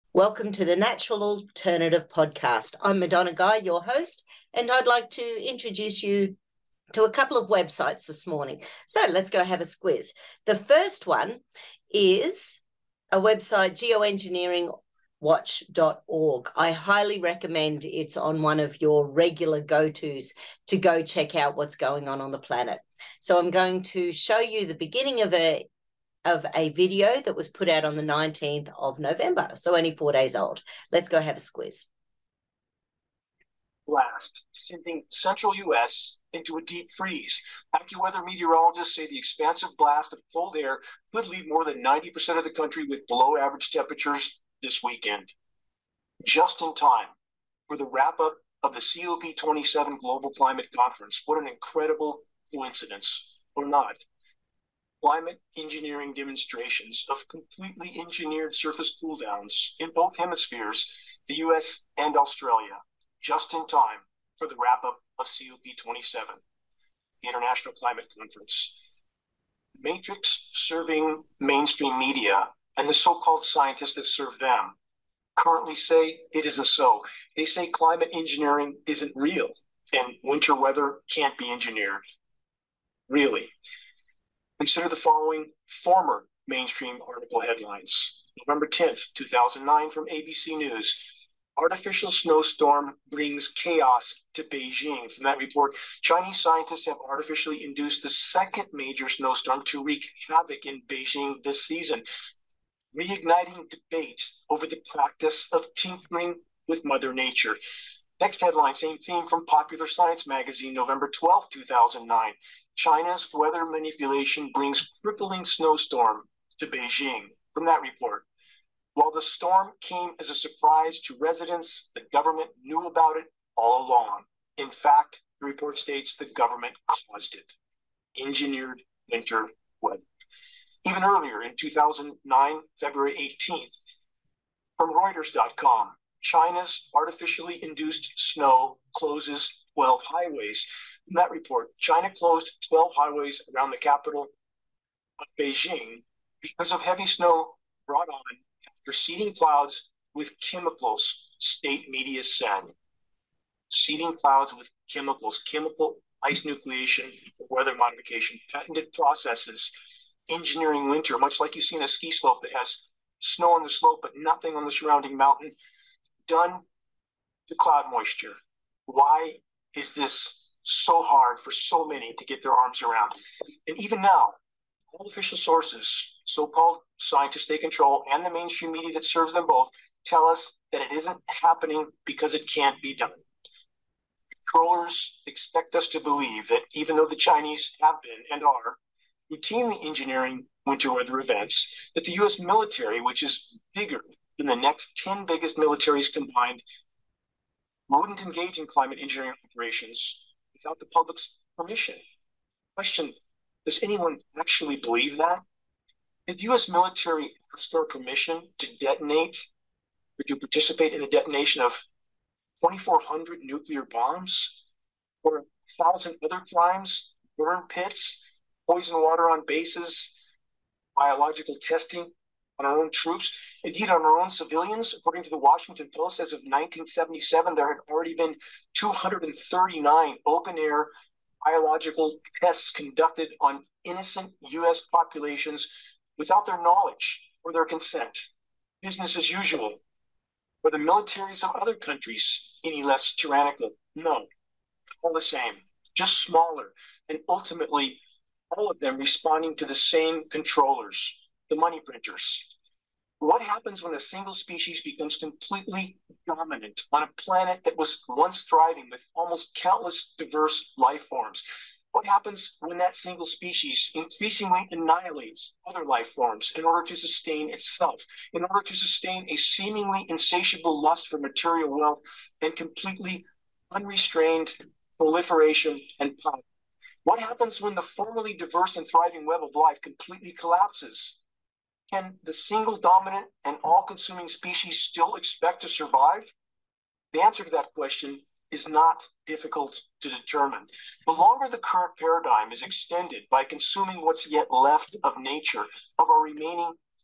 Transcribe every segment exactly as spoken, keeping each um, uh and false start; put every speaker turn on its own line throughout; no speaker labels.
Welcome to the Natural Alternative Podcast. I'm Madonna Guy, your host, and I'd like to introduce you to a couple of websites this morning. So let's go have a squiz. The first one is a website, geoengineering watch dot org. I highly recommend it's on one of your regular go-tos to go check out what's going on on the planet. So I'm going to show you the beginning of a of a video that was put out on the nineteenth of November, so only four days old. Let's go have a squiz.
Blast, sending central U S into a deep freeze. AccuWeather meteorologists say the expansive blast of cold air could leave more than ninety percent of the country with below average temperatures this weekend. Just in time for the wrap-up of the C O P twenty-seven Global Climate Conference. What an incredible coincidence, or not. Climate engineering demonstrations of completely engineered surface cooldowns in both hemispheres, the U S and Australia, just in time for the wrap-up of C O P twenty-seven, the International Climate Conference. Matrix serving mainstream media and the so-called scientists that serve them currently say it isn't so. They say climate engineering isn't real and winter weather can't be engineered. Really. Consider the following former mainstream article headlines. November tenth, two thousand nine, from A B C News. Artificial snowstorm brings chaos to Beijing. From that report, Chinese scientists have artificially induced the second major snowstorm to wreak havoc in Beijing this season, reigniting debate over the practice of tinkering with Mother Nature. Next headline, same theme from Popular Science magazine, November twelfth, two thousand nine. China's weather manipulation brings crippling snowstorm to Beijing. From that report, while the storm came as a surprise to residents, the government knew about it all along. In fact, the report states the government caused it. Engineered winter weather. Even earlier, in two thousand nine, February eighteenth, from Reuters dot com, China's artificially induced snow closes twelve highways. In that report, China closed twelve highways around the capital of Beijing because of heavy snow brought on after seeding clouds with chemicals, state media said. Seeding clouds with chemicals, chemical ice nucleation, weather modification, patented processes, engineering winter, much like you see in a ski slope that has snow on the slope but nothing on the surrounding mountain, done to cloud moisture. Why is this so hard for so many to get their arms around? And even now, all official sources, so-called scientists they control, and the mainstream media that serves them both, tell us that it isn't happening because it can't be done. Controllers expect us to believe that even though the Chinese have been and are routinely engineering winter weather events, that the U S military, which is bigger than the next ten biggest militaries combined, wouldn't engage in climate engineering operations without the public's permission. Question, does anyone actually believe that? Did the U S military ask for permission to detonate or to participate in the detonation of twenty-four hundred nuclear bombs or a thousand other crimes, burn pits, poison water on bases, biological testing on our own troops, indeed on our own civilians? According to the Washington Post, as of nineteen seventy-seven, there had already been two hundred thirty-nine open-air biological tests conducted on innocent U S populations without their knowledge or their consent. Business as usual. Were the militaries of other countries any less tyrannical? No, all the same, just smaller, and ultimately all of them responding to the same controllers, the money printers. What happens when a single species becomes completely dominant on a planet that was once thriving with almost countless diverse life forms? What happens when that single species increasingly annihilates other life forms in order to sustain itself, in order to sustain a seemingly insatiable lust for material wealth and completely unrestrained proliferation and power? What happens when the formerly diverse and thriving web of life completely collapses? Can the single dominant and all-consuming species still expect to survive? The answer to that question is not difficult to determine. The longer the current paradigm is extended by consuming what's yet left of nature, of our remaining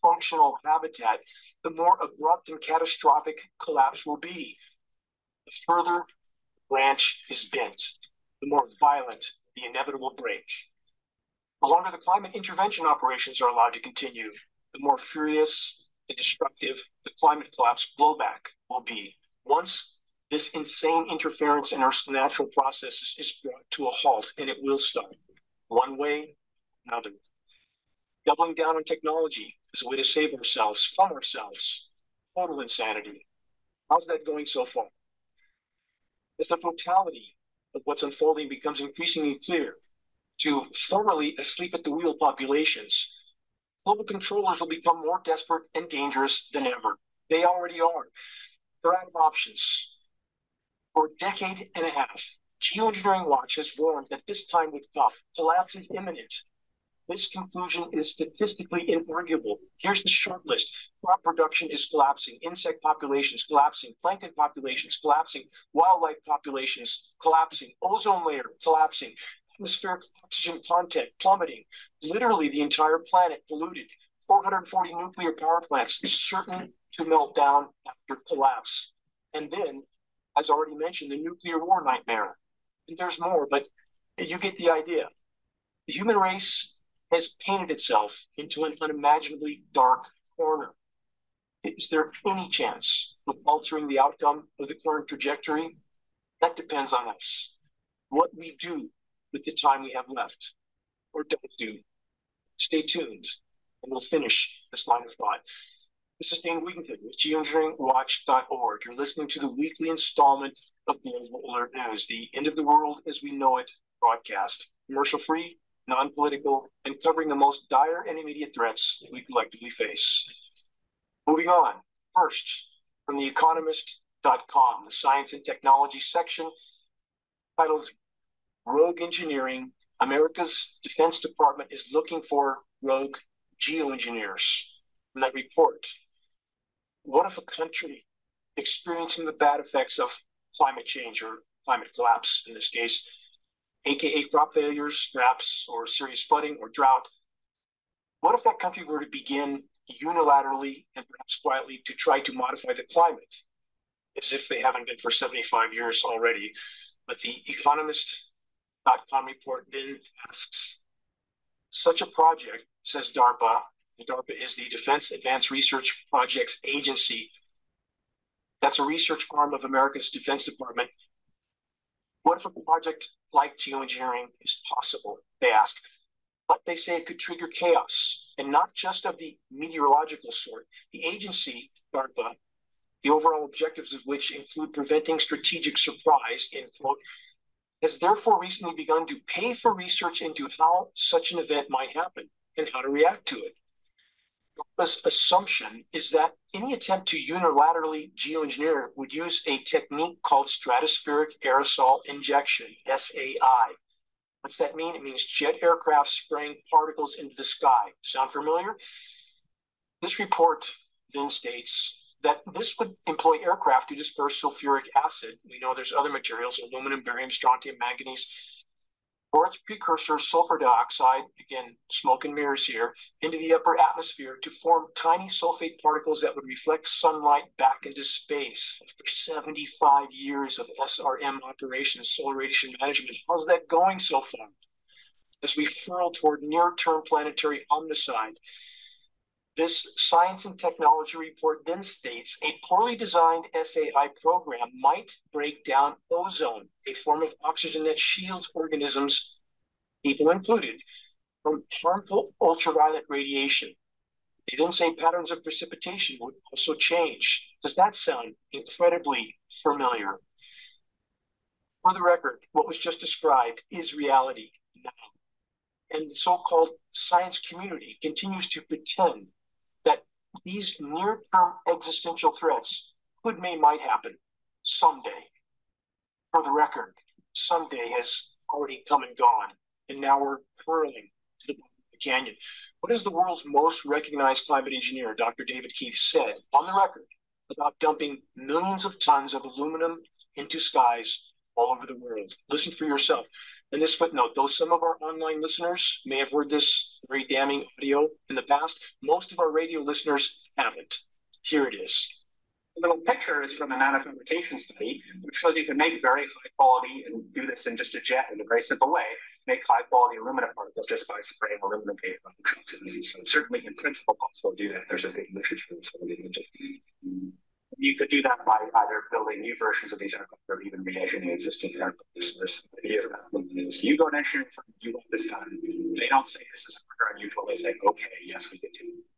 dysfunctional habitat, the more abrupt and catastrophic collapse will be. The further the branch is bent, the more violent the inevitable break. The longer the climate intervention operations are allowed to continue, the more furious and destructive the climate collapse blowback will be. Once this insane interference in Earth's natural processes is brought to a halt, and it will stop, one way or another. Doubling down on technology is a way to save ourselves from ourselves. Total insanity. How's that going so far? As the totality of what's unfolding becomes increasingly clear to formerly asleep at the wheel populations, global controllers will become more desperate and dangerous than ever. They already are. They're out of options. For a decade and a half, Geoengineering Watch has warned that this time would come. Collapse is imminent. This conclusion is statistically inarguable. Here's the short list. Crop production is collapsing. Insect populations collapsing. Plankton populations collapsing. Wildlife populations collapsing. Ozone layer collapsing. Atmospheric oxygen content plummeting. Literally the entire planet polluted. four hundred forty nuclear power plants certain to melt down after collapse. And then, as already mentioned, the nuclear war nightmare. And there's more, but you get the idea. The human race has painted itself into an unimaginably dark corner. Is there any chance of altering the outcome of the current trajectory? That depends on us. What we do with the time we have left, or don't do. Stay tuned, and we'll finish this line of thought. This is Dane Wigington with geoengineering watch dot org. You're listening to the weekly installment of Global Alert News, the end of the world as we know it broadcast. Commercial-free, non-political, and covering the most dire and immediate threats we collectively face. Moving on, first, from the economist dot com, the science and technology section, titled Rogue Engineering, America's Defense Department is looking for rogue geoengineers. From that report, what if a country experiencing the bad effects of climate change, or climate collapse in this case, aka crop failures, perhaps, or serious flooding or drought, what if that country were to begin unilaterally and perhaps quietly to try to modify the climate, as if they haven't been for seventy-five years already? But the economist dot com report then asks, such a project, says DARPA, DARPA is the Defense Advanced Research Projects Agency. That's a research arm of America's Defense Department. What if a project like geoengineering is possible, they ask. But they say it could trigger chaos, and not just of the meteorological sort. The agency, DARPA, the overall objectives of which include preventing strategic surprise, end quote, has therefore recently begun to pay for research into how such an event might happen and how to react to it. DARPA's assumption is that any attempt to unilaterally geoengineer would use a technique called stratospheric aerosol injection, S A I. What's that mean? It means jet aircraft spraying particles into the sky. Sound familiar? This report then states that this would employ aircraft to disperse sulfuric acid. We know there's other materials, aluminum, barium, strontium, manganese, or its precursor, sulfur dioxide, again, smoke and mirrors here, into the upper atmosphere to form tiny sulfate particles that would reflect sunlight back into space. After seventy-five years of S R M operations, solar radiation management, how's that going so far? As we furl toward near-term planetary omnicide, this science and technology report then states a poorly designed S A I program might break down ozone, a form of oxygen that shields organisms, people included, from harmful ultraviolet radiation. They then say patterns of precipitation would also change. Does that sound incredibly familiar? For the record, what was just described is reality now. And the so-called science community continues to pretend that these near-term existential threats could, may, might happen someday. For the record, someday has already come and gone, and now we're hurling to the bottom of the canyon. What has the world's most recognized climate engineer, Doctor David Keith, said on the record about dumping millions of tons of aluminum into skies all over the world? Listen for yourself. And this footnote, though some of our online listeners may have heard this very damning audio in the past, most of our radio listeners haven't. Here it is.
The little picture is from a nanofabrication study, which shows you can make very high quality, and do this in just a jet in a very simple way, make high quality aluminum particles just by spraying aluminum paint on the trucks. So certainly in principle possible to do that. There's a big literature. You could do that by either building new versions of these aircraft or even reimagining existing aircraft. There's idea of that. So you go to engineering firm, you want this done. They don't say this is unusual. They say, okay, yes, we can do it.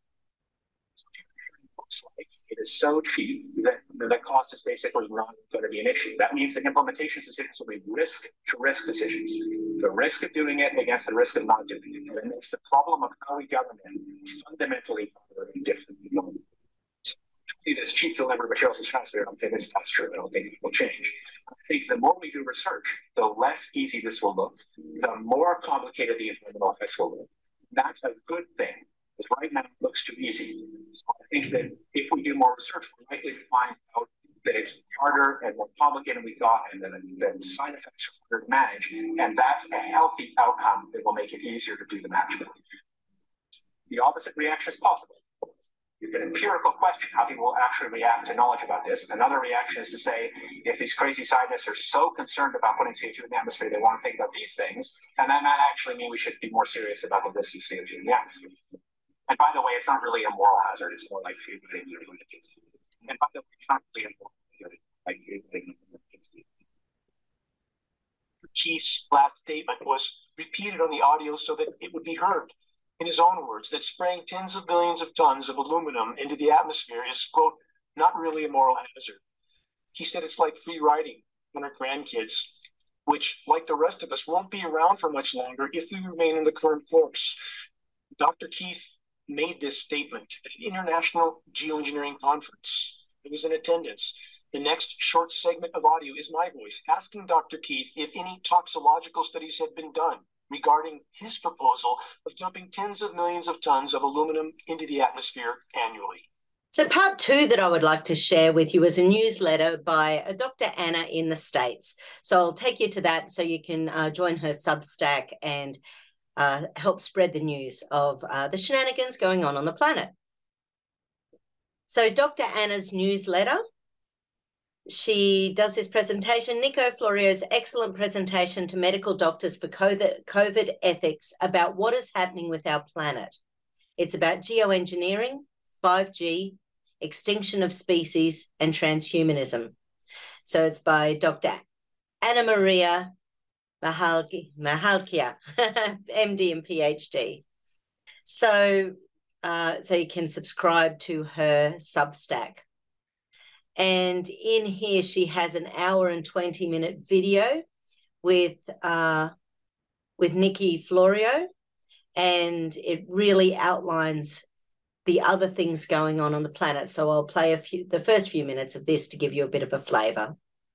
It is so cheap that the cost is basically not going to be an issue. That means the implementation decisions will be risk to risk decisions. The risk of doing it against the risk of not doing it. And it makes the problem of how we govern it fundamentally different. It is cheap to deliver materials as fast. I don't think that's true. I don't think it will change. I think the more we do research, the less easy this will look, the more complicated the environmental effects will look. That's a good thing. Because right now it looks too easy. So I think that if we do more research, we're likely to find out that it's harder and more complicated than we thought, and then the side effects are harder to manage. And that's a healthy outcome that will make it easier to do the management. The opposite reaction is possible. You get an empirical question how people will actually react to knowledge about this. Another reaction is to say, if these crazy scientists are so concerned about putting C O two in the atmosphere, they want to think about these things, and that might actually mean we should be more serious about the risk of C O two in the atmosphere. And by the way, it's not really a moral hazard. It's more like food. And by the way, it's not really a moral hazard. Like
Keith's last statement was repeated on the audio so that it would be heard. In his own words, that spraying tens of billions of tons of aluminum into the atmosphere is, quote, not really a moral hazard. He said it's like free riding on our grandkids, which, like the rest of us, won't be around for much longer if we remain in the current course. Doctor Keith made this statement at an international geoengineering conference. I was in attendance. The next short segment of audio is my voice asking Doctor Keith if any toxicological studies had been done regarding his proposal of dumping tens of millions of tons of aluminum into the atmosphere annually.
So part two that I would like to share with you is a newsletter by a Doctor Anna in the States. So I'll take you to that so you can uh, join her Substack and uh, help spread the news of uh, the shenanigans going on on the planet. So Doctor Anna's newsletter, she does this presentation, Nico Florio's excellent presentation to medical doctors for COVID, COVID ethics about what is happening with our planet. It's about geoengineering, five G, extinction of species, and transhumanism. So it's by Doctor Anna Maria Mahalkia, M D and P H D. So, uh, so you can subscribe to her Substack. And in here, she has an hour and twenty minute video with, uh, with Nikki Florio, and it really outlines the other things going on on the planet. So I'll play a few, the first few minutes of this to give you a bit of a flavor.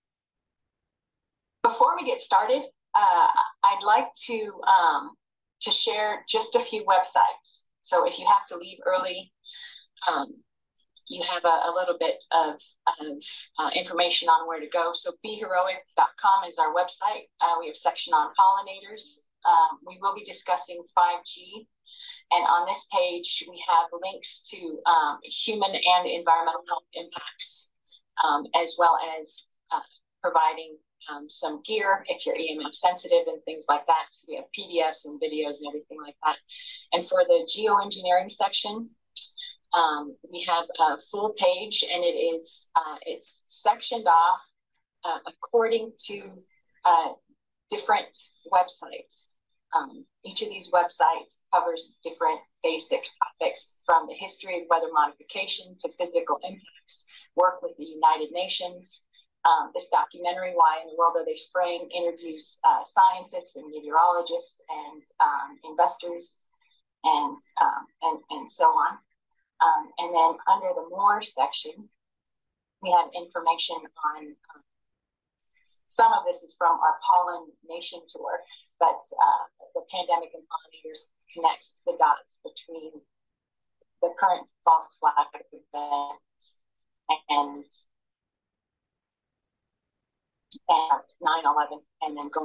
Before we get started, uh, I'd like to, um, to share just a few websites. So if you have to leave early, um, you have a, a little bit of, of uh, information on where to go. So be heroic dot com is our website. Uh, we have a section on pollinators. Um, we will be discussing five G. And on this page, we have links to um, human and environmental health impacts, um, as well as uh, providing um, some gear if you're E M F sensitive and things like that. So we have P D Fs and videos and everything like that. And for the geoengineering section, um, we have a full page, and it is uh, it's sectioned off uh, according to uh, different websites. Um, each of these websites covers different basic topics, from the history of weather modification to physical impacts, work with the United Nations. Um, this documentary, Why in the World Are They Spraying?, interviews uh, scientists and meteorologists and um, investors and, um, and, and so on. Um, and then under the More section, we have information on, um, some of this is from our Pollen Nation tour, but uh, the Pandemic and Pollinators connects the dots between the current false flag events and, and nine eleven, and then going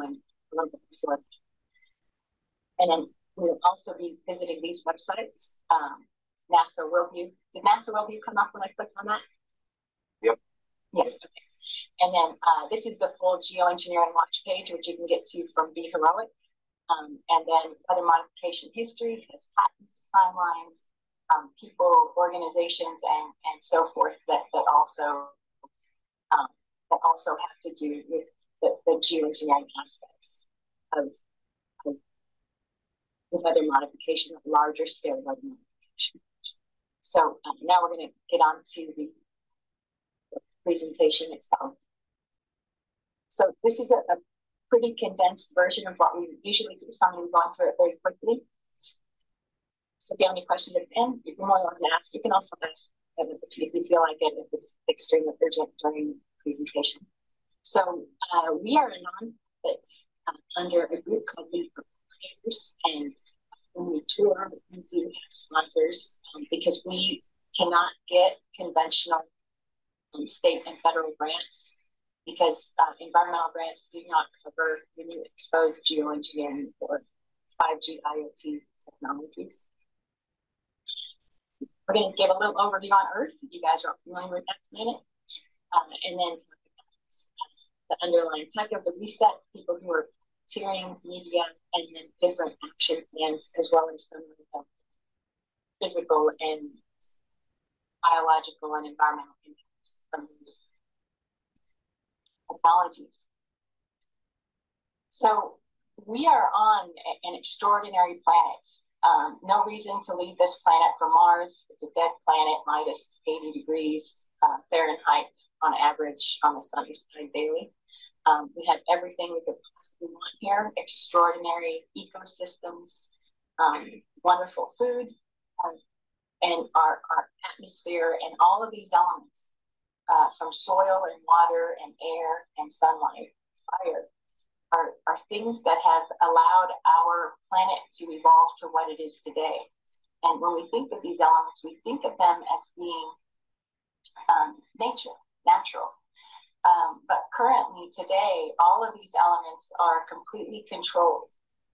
a little bit before. And then we'll also be visiting these websites. Um, NASA Worldview. Did NASA Worldview come up when I clicked on that?
Yep.
Yes. Okay. And then uh, this is the full geoengineering watch page, which you can get to from Be Heroic. Um, and then weather modification history has patents, timelines, um, people, organizations, and and so forth that that also um, that also have to do with the, the geoengineering aspects of, of the weather modification, of larger scale weather modification. So um, now we're going to get on to the, the presentation itself. So this is a, a pretty condensed version of what we usually do, so I'm going to be going through it very quickly. So if you have any questions at the end, you're more than welcome to ask. You can also ask if you feel like it, if it's extremely urgent during the presentation. So uh, we are a nonprofit uh, under a group called Lead for Pollinators, and when we tour, we do have sponsors um, because we cannot get conventional um, state and federal grants, because uh, environmental grants do not cover when you expose geoengineering or five G I O T technologies. We're going to give a little overview on Earth. You guys are familiar with that planet. Um, and then talk about uh, the underlying tech of the reset, people who are volunteering, media, and then different action plans, as well as some of the physical and biological and environmental impacts from these technologies. So we are on an extraordinary planet. Um, no reason to leave this planet for Mars. It's a dead planet, minus eighty degrees uh, Fahrenheit on average on the sunny side daily. Um, we have everything we could possibly want here. Extraordinary ecosystems, um, wonderful food, um, and our, our atmosphere, and all of these elements uh, from soil and water and air and sunlight, fire, Are, are things that have allowed our planet to evolve to what it is today. And when we think of these elements, we think of them as being um, nature, natural. Um, but currently, today, all of these elements are completely controlled.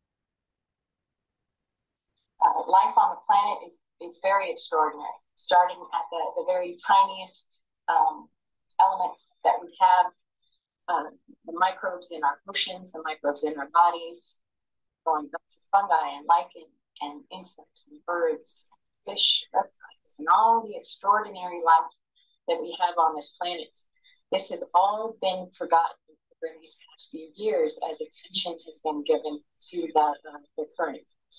Uh, life on the planet is, is very extraordinary, starting at the, the very tiniest um, elements that we have. Uh, the microbes in our oceans, the microbes in our bodies, going up to fungi and lichen and insects and birds, fish, reptiles, and all the extraordinary life that we have on this planet. This has all been forgotten over these past few years as attention has been given to the, uh, the current.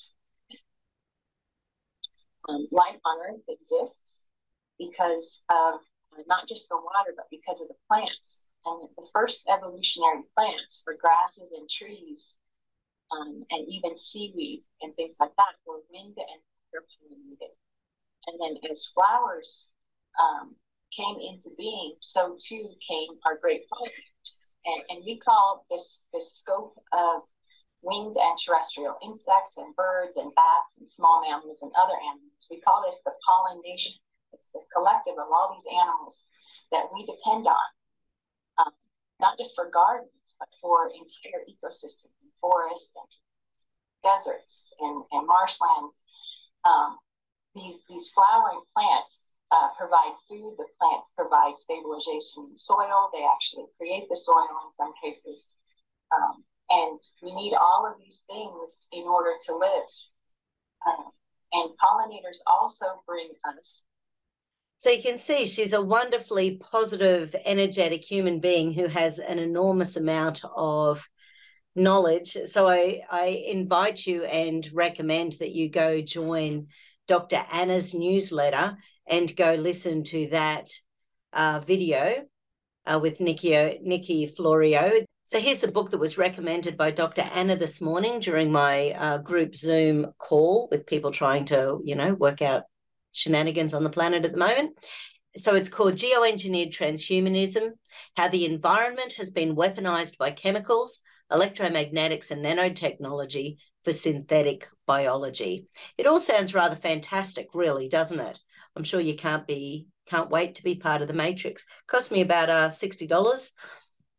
Um, life on Earth exists because of uh, not just the water, but because of the plants. And the first evolutionary plants for grasses and trees, um, and even seaweed and things like that, were wind and water pollinated. And then as flowers um, came into being, so too came our great pollinators. And, and we call this, this scope of winged and terrestrial insects and birds and bats and small mammals and other animals, we call this the pollination. It's the collective of all these animals that we depend on. Um, not just for gardens, but for entire ecosystems, and forests and deserts and, and marshlands. Um, these, these flowering plants uh, provide food. The plants provide stabilization in soil. They actually create the soil in some cases. Um, and we need all of these things in order to live. Um, and pollinators also bring us.
So you can see she's a wonderfully positive, energetic human being who has an enormous amount of knowledge. So I, I invite you and recommend that you go join Doctor Anna's newsletter and go listen to that uh, video uh, with Nikki, Nikki Florio. So here's a book that was recommended by Doctor Anna this morning during my uh, group Zoom call with people trying to, you know, work out shenanigans on the planet at the moment. So it's called Geoengineered Transhumanism, How the Environment Has Been Weaponized by Chemicals, Electromagnetics and Nanotechnology for Synthetic Biology. It all sounds rather fantastic, really, doesn't it? I'm sure you can't be, can't wait to be part of the Matrix. Cost me about uh, sixty dollars.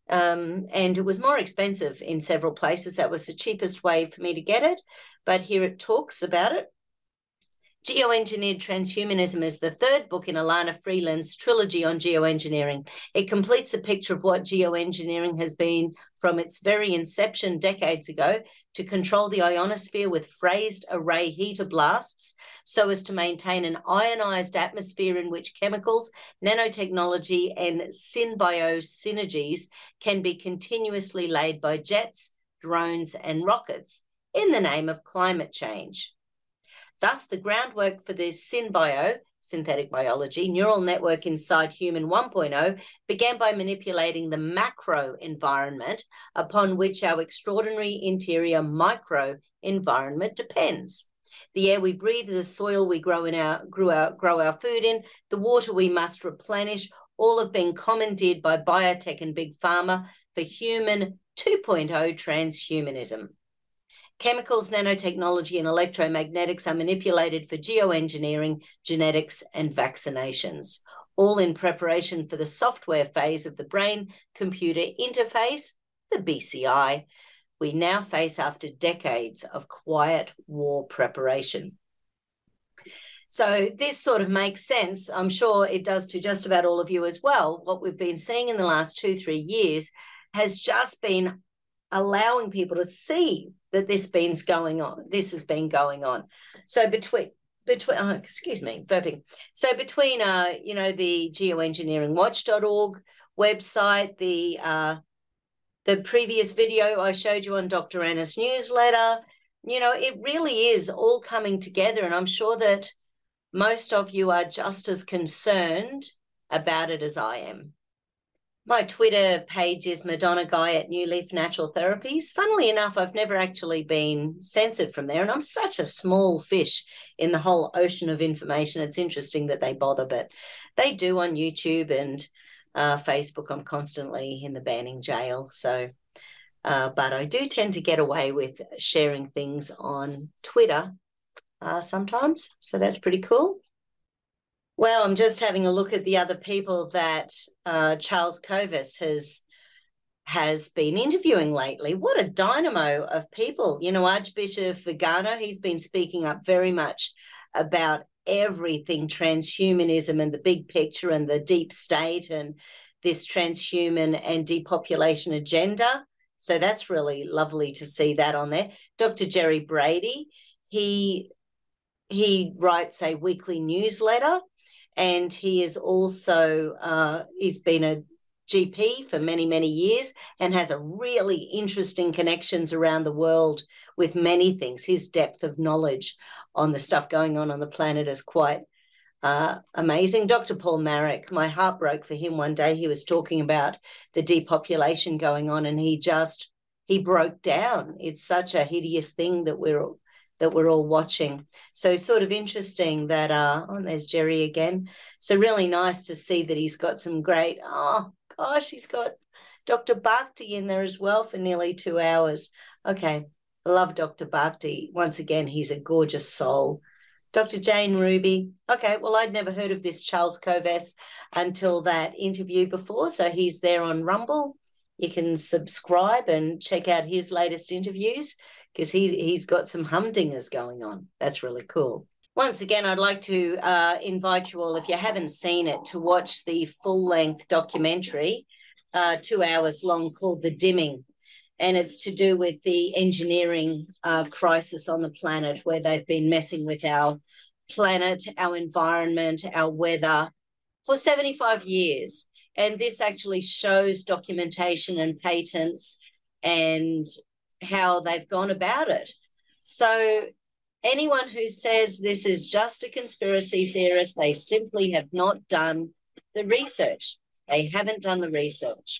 Um, and it was more expensive in several places. That was the cheapest way for me to get it. But here it talks about it. Geoengineered Transhumanism is the third book in Alana Freeland's trilogy on geoengineering. It completes a picture of what geoengineering has been from its very inception decades ago to control the ionosphere with phased array heater blasts so as to maintain an ionized atmosphere in which chemicals, nanotechnology, and symbiosynergies can be continuously laid by jets, drones, and rockets in the name of climate change. Thus, the groundwork for this SynBio, synthetic biology, neural network inside human one point oh began by manipulating the macro environment upon which our extraordinary interior micro environment depends. The air we breathe, the soil we grow, in our, grow, our, grow our food in, the water we must replenish, all have been commandeered by biotech and big pharma for human two point oh transhumanism. Chemicals, nanotechnology, and electromagnetics are manipulated for geoengineering, genetics, and vaccinations, all in preparation for the software phase of the brain-computer interface, the B C I, we now face after decades of quiet war preparation. So this sort of makes sense. I'm sure it does to just about all of you as well. What we've been seeing in the last two, three years has just been allowing people to see that this been's going on. This has been going on. So between between oh, excuse me, burping. So between uh, you know, the geoengineering watch dot org website, the uh the previous video I showed you on Doctor Anna's newsletter, you know, it really is all coming together. And I'm sure that most of you are just as concerned about it as I am. My Twitter page is Madonna Guy at New Leaf Natural Therapies. Funnily enough, I've never actually been censored from there, and I'm such a small fish in the whole ocean of information. It's interesting that they bother, but they do on YouTube and uh, Facebook. I'm constantly in the banning jail. So, uh, but I do tend to get away with sharing things on Twitter uh, sometimes. So that's pretty cool. Well, I'm just having a look at the other people that uh, Charles Kovas has has been interviewing lately. What a dynamo of people. You know, Archbishop Vigano, he's been speaking up very much about everything transhumanism and the big picture and the deep state and this transhuman and depopulation agenda. So that's really lovely to see that on there. Doctor Jerry Brady, he he writes a weekly newsletter. And he is also, uh, he's been a G P for many, many years and has a really interesting connections around the world with many things. His depth of knowledge on the stuff going on on the planet is quite uh, amazing. Doctor Paul Marek, my heart broke for him one day. He was talking about the depopulation going on and he just, he broke down. It's such a hideous thing that we're that we're all watching. So sort of interesting that, uh, oh, there's Jerry again. So really nice to see that he's got some great, oh gosh, he's got Doctor Bhakti in there as well for nearly two hours. Okay, I love Doctor Bhakti. Once again, he's a gorgeous soul. Doctor Jane Ruby. Okay, well, I'd never heard of this Charles Kovas until that interview before. So he's there on Rumble. You can subscribe and check out his latest interviews, because he, he's got some humdingers going on. That's really cool. Once again, I'd like to uh, invite you all, if you haven't seen it, to watch the full-length documentary, uh, two hours long, called The Dimming. And it's to do with the engineering uh, crisis on the planet, where they've been messing with our planet, our environment, our weather for seventy-five years. And this actually shows documentation and patents and how they've gone about it. So anyone who says this is just a conspiracy theorist, they simply have not done the research. They haven't done the research.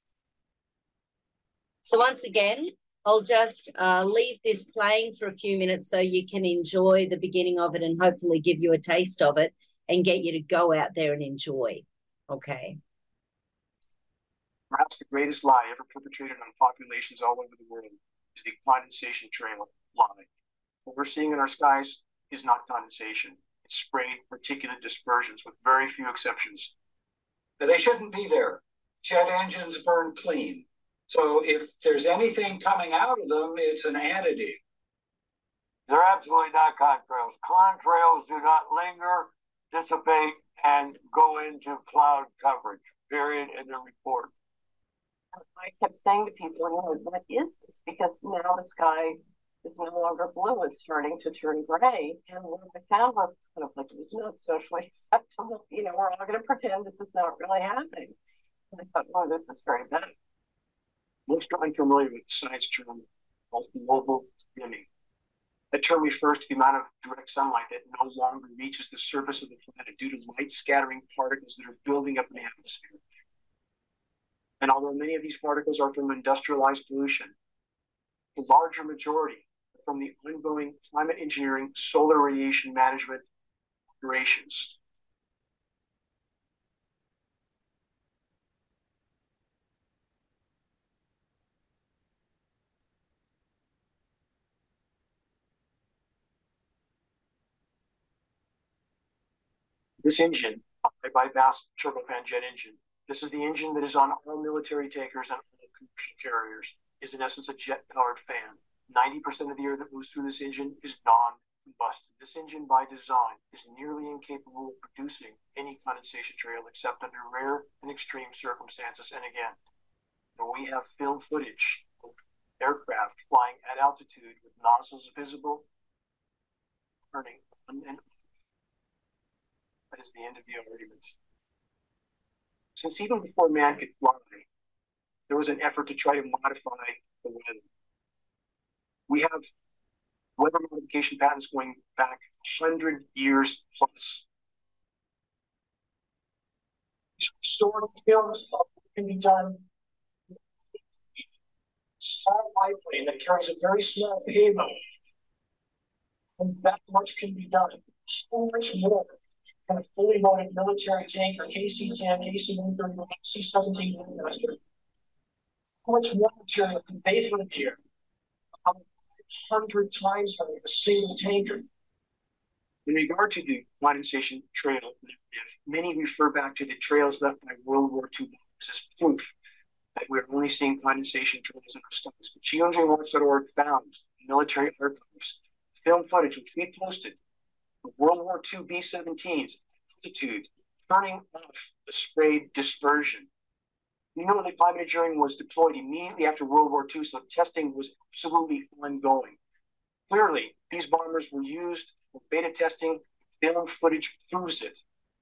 So once again, I'll just uh, leave this playing for a few minutes so you can enjoy the beginning of it and hopefully give you a taste of it and get you to go out there and enjoy. Okay.
Perhaps the greatest lie ever perpetrated on populations all over the world is the condensation trail lie. What we're seeing in our skies is not condensation. It's sprayed particulate dispersions with very few exceptions.
They shouldn't be there.
jet engines burn clean. So if there's anything coming out of them, it's an additive.
They're absolutely not contrails. Contrails do not linger, dissipate, and go into cloud coverage, period, in the report.
I kept saying to people, you know, what is this? Because now the sky is no longer blue, it's starting to turn gray. And what I found was kind of like, it was not socially acceptable. You know, we're all going to pretend this is not really happening. And I thought, oh, this is very bad.
Most are unfamiliar with the science term called global dimming. That term refers to the amount of direct sunlight that no longer reaches the surface of the planet due to light scattering particles that are building up in the atmosphere. And although many of these particles are from industrialized pollution, the larger majority are from the ongoing climate engineering solar radiation management operations. This engine, a bypass turbofan jet engine, this is the engine that is on all military tankers and all commercial carriers, is in essence a jet-powered fan. ninety percent of the air that moves through this engine is non-combusted. This engine, by design, is nearly incapable of producing any condensation trail except under rare and extreme circumstances. And again, we have film footage of aircraft flying at altitude with nozzles visible, turning on and off. That is the end of the argument. Since even before man could fly, there was an effort to try to modify the weather. We have weather modification patents going back one hundred years plus. Stored films can be done. Small biplane that carries a very small payload. And that much can be done. So much more. And a fully loaded military tanker, K C ten, K C one thirty-one, C seventeen, how much more material can they put here? A hundred times from a single tanker. In regard to the condensation trail, many refer back to the trails left by World War Two bombers as proof that we're only seeing condensation trails in our skies. But geoengineering watch dot org found military archives film footage which we posted of World War Two B seventeens altitude turning off the sprayed dispersion. We know that climate engineering was deployed immediately after World War Two, so testing was absolutely ongoing. Clearly, these bombers were used for beta testing. Film footage proves it.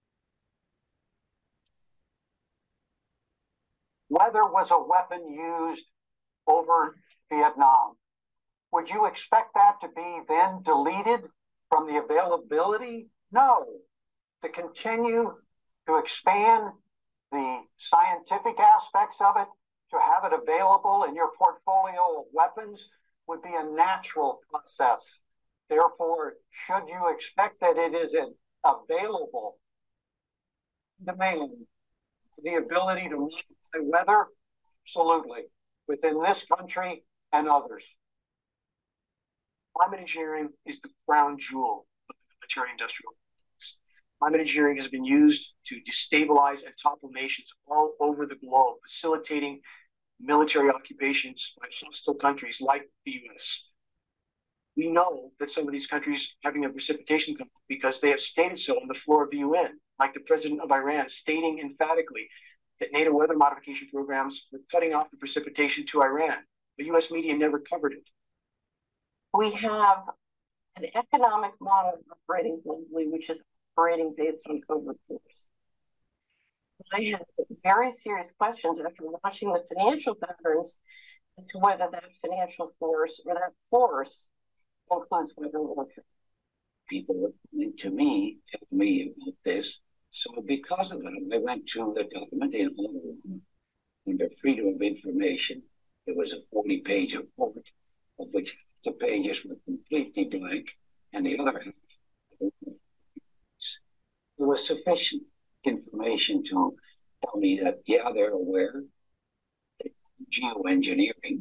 Weather was a weapon used over Vietnam. Would you expect that to be then deleted from the availability? No. To continue to expand the scientific aspects of it, to have it available in your portfolio of weapons would be a natural process. Therefore, should you expect that it is an available demand, the ability to modify weather? Absolutely. Within this country and others. Climate engineering is the crown jewel of the military industrial complex. Climate engineering has been used to destabilize and topple nations all over the globe, facilitating military occupations by hostile countries like the U S. We know that some of these countries having a precipitation come because they have stated so on the floor of the U N, like the president of Iran stating emphatically that NATO weather modification programs were cutting off the precipitation to Iran. The U S media never covered it.
We have an economic model operating globally, which is operating based on covert force. I have very serious questions after watching the financial patterns as to whether that financial force or that force includes weather warfare.
People were coming to me, tell me about this. So because of that, I went to the government in Honolulu under Freedom of Information. There was a forty page report of which the pages were completely blank, and the other half, there was sufficient information to tell me that, yeah, they're aware that geoengineering.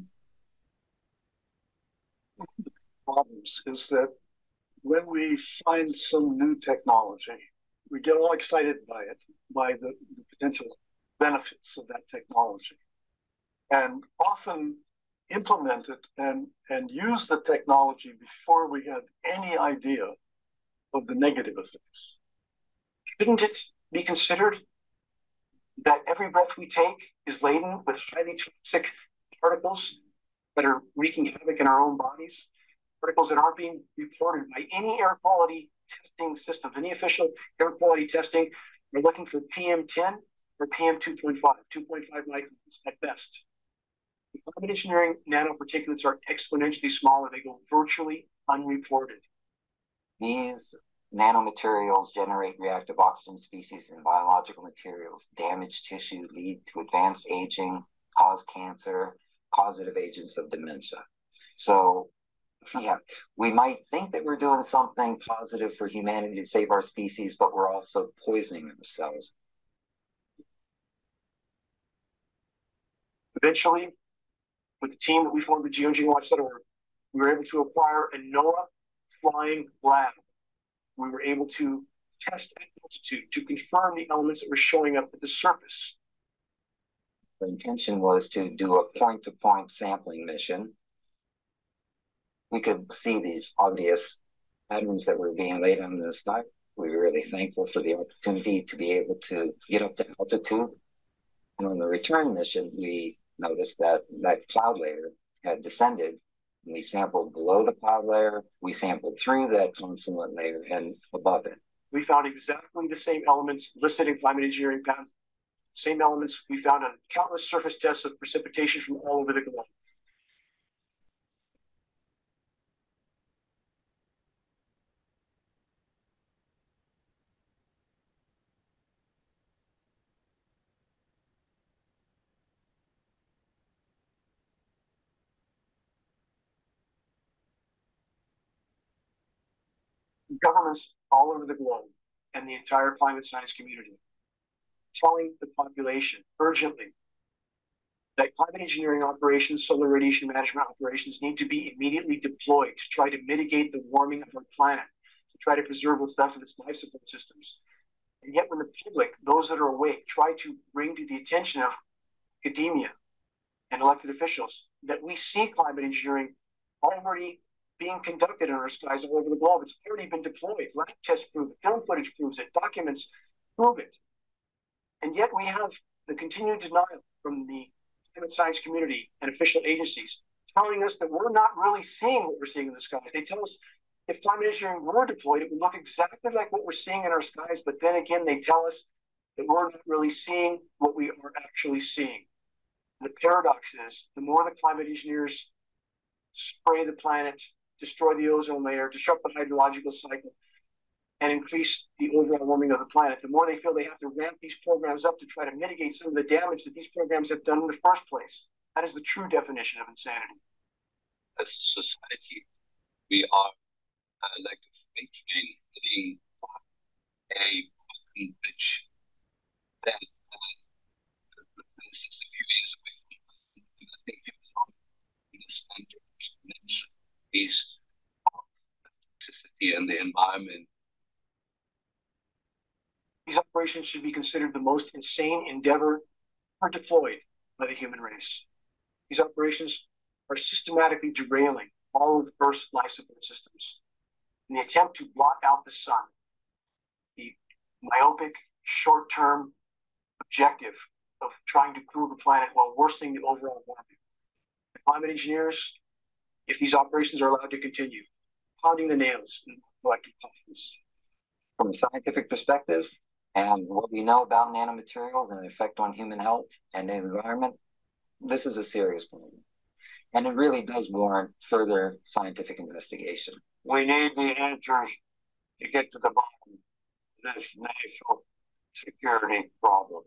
The problems is that when we find some new technology, we get all excited by it, by the, the potential benefits of that technology and often implement it and, and use the technology before we have any idea of the negative effects.
Shouldn't it be considered that every breath we take is laden with highly toxic particles that are wreaking havoc in our own bodies? Particles that aren't being reported by any air quality testing systems, any official air quality testing. We're looking for P M ten or P M two point five, two point five microns at best. The climate engineering nanoparticulates are exponentially smaller. They go virtually unreported.
These nanomaterials generate reactive oxygen species in biological materials, damage tissue, lead to advanced aging, cause cancer, causative agents of dementia. So, yeah, we might think that we're doing something positive for humanity to save our species, but we're also poisoning ourselves.
Eventually, with the team that we formed at geoengineering watch dot org, we were able to acquire a NOAA flying lab. We were able to test at altitude to confirm the elements that were showing up at the surface.
The intention was to do a point-to-point sampling mission. We could see these obvious patterns that were being laid on the sky. We were really thankful for the opportunity to be able to get up to altitude. And on the return mission, we noticed that that cloud layer had descended. We sampled below the cloud layer, we sampled through that confluent layer and above it.
We found exactly the same elements listed in climate engineering patents. Same elements we found on countless surface tests of precipitation from all over the globe. Governments all over the globe and the entire climate science community telling the population urgently that climate engineering operations, solar radiation management operations need to be immediately deployed to try to mitigate the warming of our planet, to try to preserve what's left of its life support systems. And yet when the public, those that are awake, try to bring to the attention of academia and elected officials that we see climate engineering already being conducted in our skies all over the globe. It's already been deployed. Lab tests prove it. Film footage proves it. Documents prove it. And yet we have the continued denial from the climate science community and official agencies telling us that we're not really seeing what we're seeing in the skies. They tell us if climate engineering were deployed, it would look exactly like what we're seeing in our skies. But then again, they tell us that we're not really seeing what we are actually seeing. And the paradox is the more the climate engineers spray the planet, destroy the ozone layer, disrupt the hydrological cycle, and increase the overall warming of the planet, the more they feel they have to ramp these programs up to try to mitigate some of the damage that these programs have done in the first place. That is the true definition of insanity.
As a society, we are uh, like a freight train hitting a broken bridge that uh, is a few years away from us. And I think people don't understand the exponential piece of toxicity and the environment.
These operations should be considered the most insane endeavor ever deployed by the human race. These operations are systematically derailing all of Earth's life support systems in the attempt to blot out the sun, the myopic, short-term objective of trying to cool the planet while worsening the overall warming. The climate engineers, if these operations are allowed to continue, pounding the nails in collective coffins.
From a scientific perspective, and what we know about nanomaterials and the effect on human health and the environment, this is a serious problem. And it really does warrant further scientific investigation.
We need the answers to get to the bottom of this national security problem.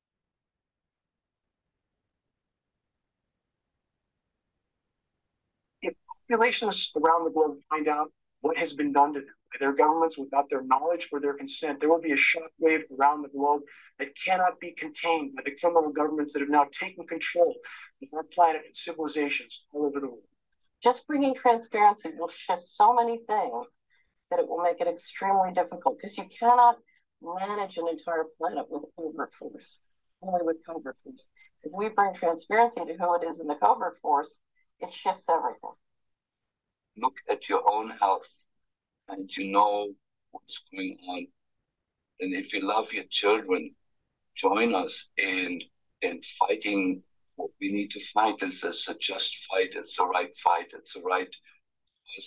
If populations around the globe find out what has been done to them by their governments without their knowledge or their consent, there will be a shockwave around the globe that cannot be contained by the criminal governments that have now taken control of our planet and civilizations all over the world.
Just bringing transparency will shift so many things that it will make it extremely difficult because you cannot manage an entire planet with overt force. only with covert force. If we bring transparency to who it is in the covert force, it shifts everything.
Look at your own health and you know what's going on. And if you love your children, join us in, in fighting what we need to fight. It's a just fight. It's the right fight. It's the right cause.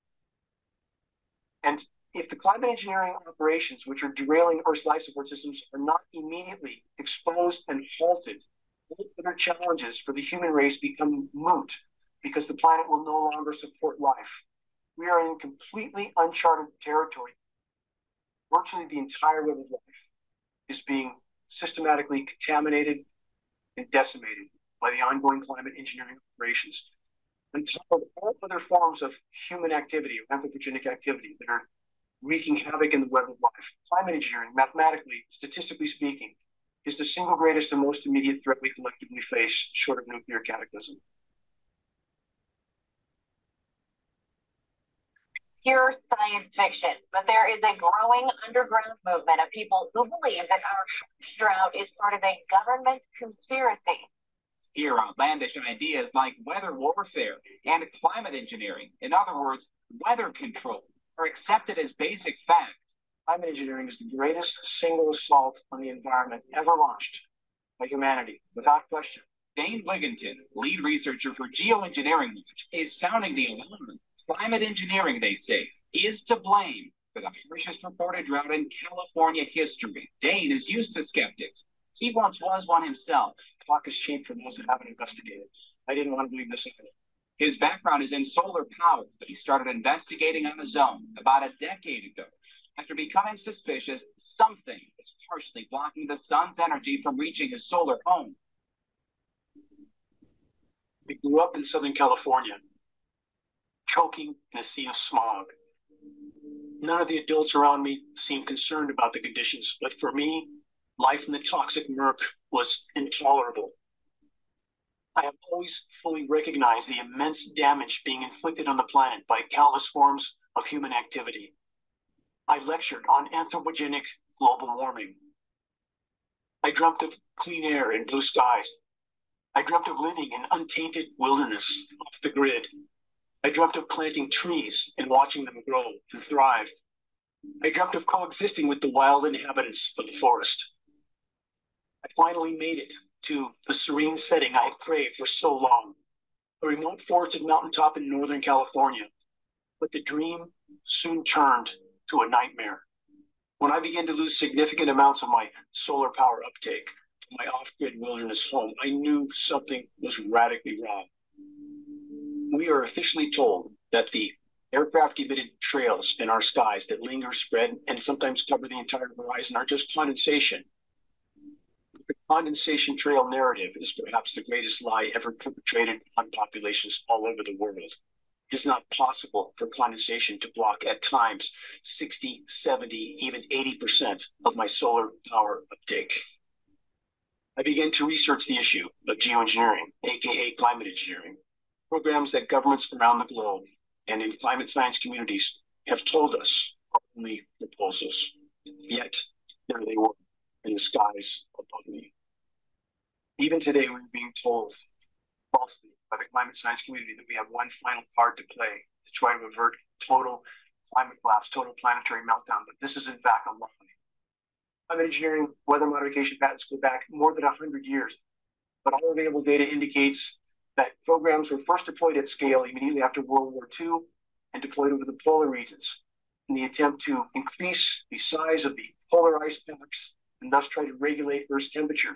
And if the climate engineering operations, which are derailing Earth's life support systems, are not immediately exposed and halted, all other challenges for the human race become moot because the planet will no longer support life. We are in completely uncharted territory. Virtually the entire web of life is being systematically contaminated and decimated by the ongoing climate engineering operations. On top of all other forms of human activity or anthropogenic activity that are wreaking havoc in the web of life, climate engineering, mathematically, statistically speaking, is the single greatest and most immediate threat we collectively face, short of nuclear cataclysm.
Pure science fiction, but there is a growing underground movement of people who believe that our drought is part of a government conspiracy.
Here, outlandish ideas like weather warfare and climate engineering, in other words, weather control, are accepted as basic fact.
Climate engineering is the greatest single assault on the environment ever launched by humanity, without question.
Dane Wigginton, lead researcher for Geoengineering Watch, is sounding the alarm. Climate engineering, they say, is to blame for the harshest reported drought in California history. Dane is used to skeptics. He once was one himself.
Talk is cheap for those who haven't investigated. I didn't want to believe this either.
His background is in solar power, but he started investigating on his own about a decade ago. After becoming suspicious, something was partially blocking the sun's energy from reaching his solar home.
I grew up in Southern California, choking in a sea of smog. None of the adults around me seemed concerned about the conditions, but for me, life in the toxic murk was intolerable. I have always fully recognized the immense damage being inflicted on the planet by countless forms of human activity. I lectured on anthropogenic global warming. I dreamt of clean air and blue skies. I dreamt of living in untainted wilderness off the grid. I dreamt of planting trees and watching them grow and thrive. I dreamt of coexisting with the wild inhabitants of the forest. I finally made it to the serene setting I had craved for so long, a remote forested mountaintop in Northern California. But the dream soon turned to a nightmare. When I began to lose significant amounts of my solar power uptake to my off-grid wilderness home, I knew something was radically wrong. We are officially told that the aircraft-emitted trails in our skies that linger, spread, and sometimes cover the entire horizon are just condensation. The condensation trail narrative is perhaps the greatest lie ever perpetrated on populations all over the world. It is not possible for condensation to block at times sixty, seventy, even eighty percent of my solar power uptake. I began to research the issue of geoengineering, aka climate engineering, programs that governments around the globe and in climate science communities have told us are only proposals. Yet, there they were in the skies above me. Even today, we're being told falsely by the climate science community that we have one final part to play to try to avert total climate collapse, total planetary meltdown, but this is in fact a lie. Climate engineering, weather modification patents go back more than one hundred years, but all available data indicates that programs were first deployed at scale immediately after World War Two and deployed over the polar regions in the attempt to increase the size of the polar ice packs and thus try to regulate Earth's temperatures.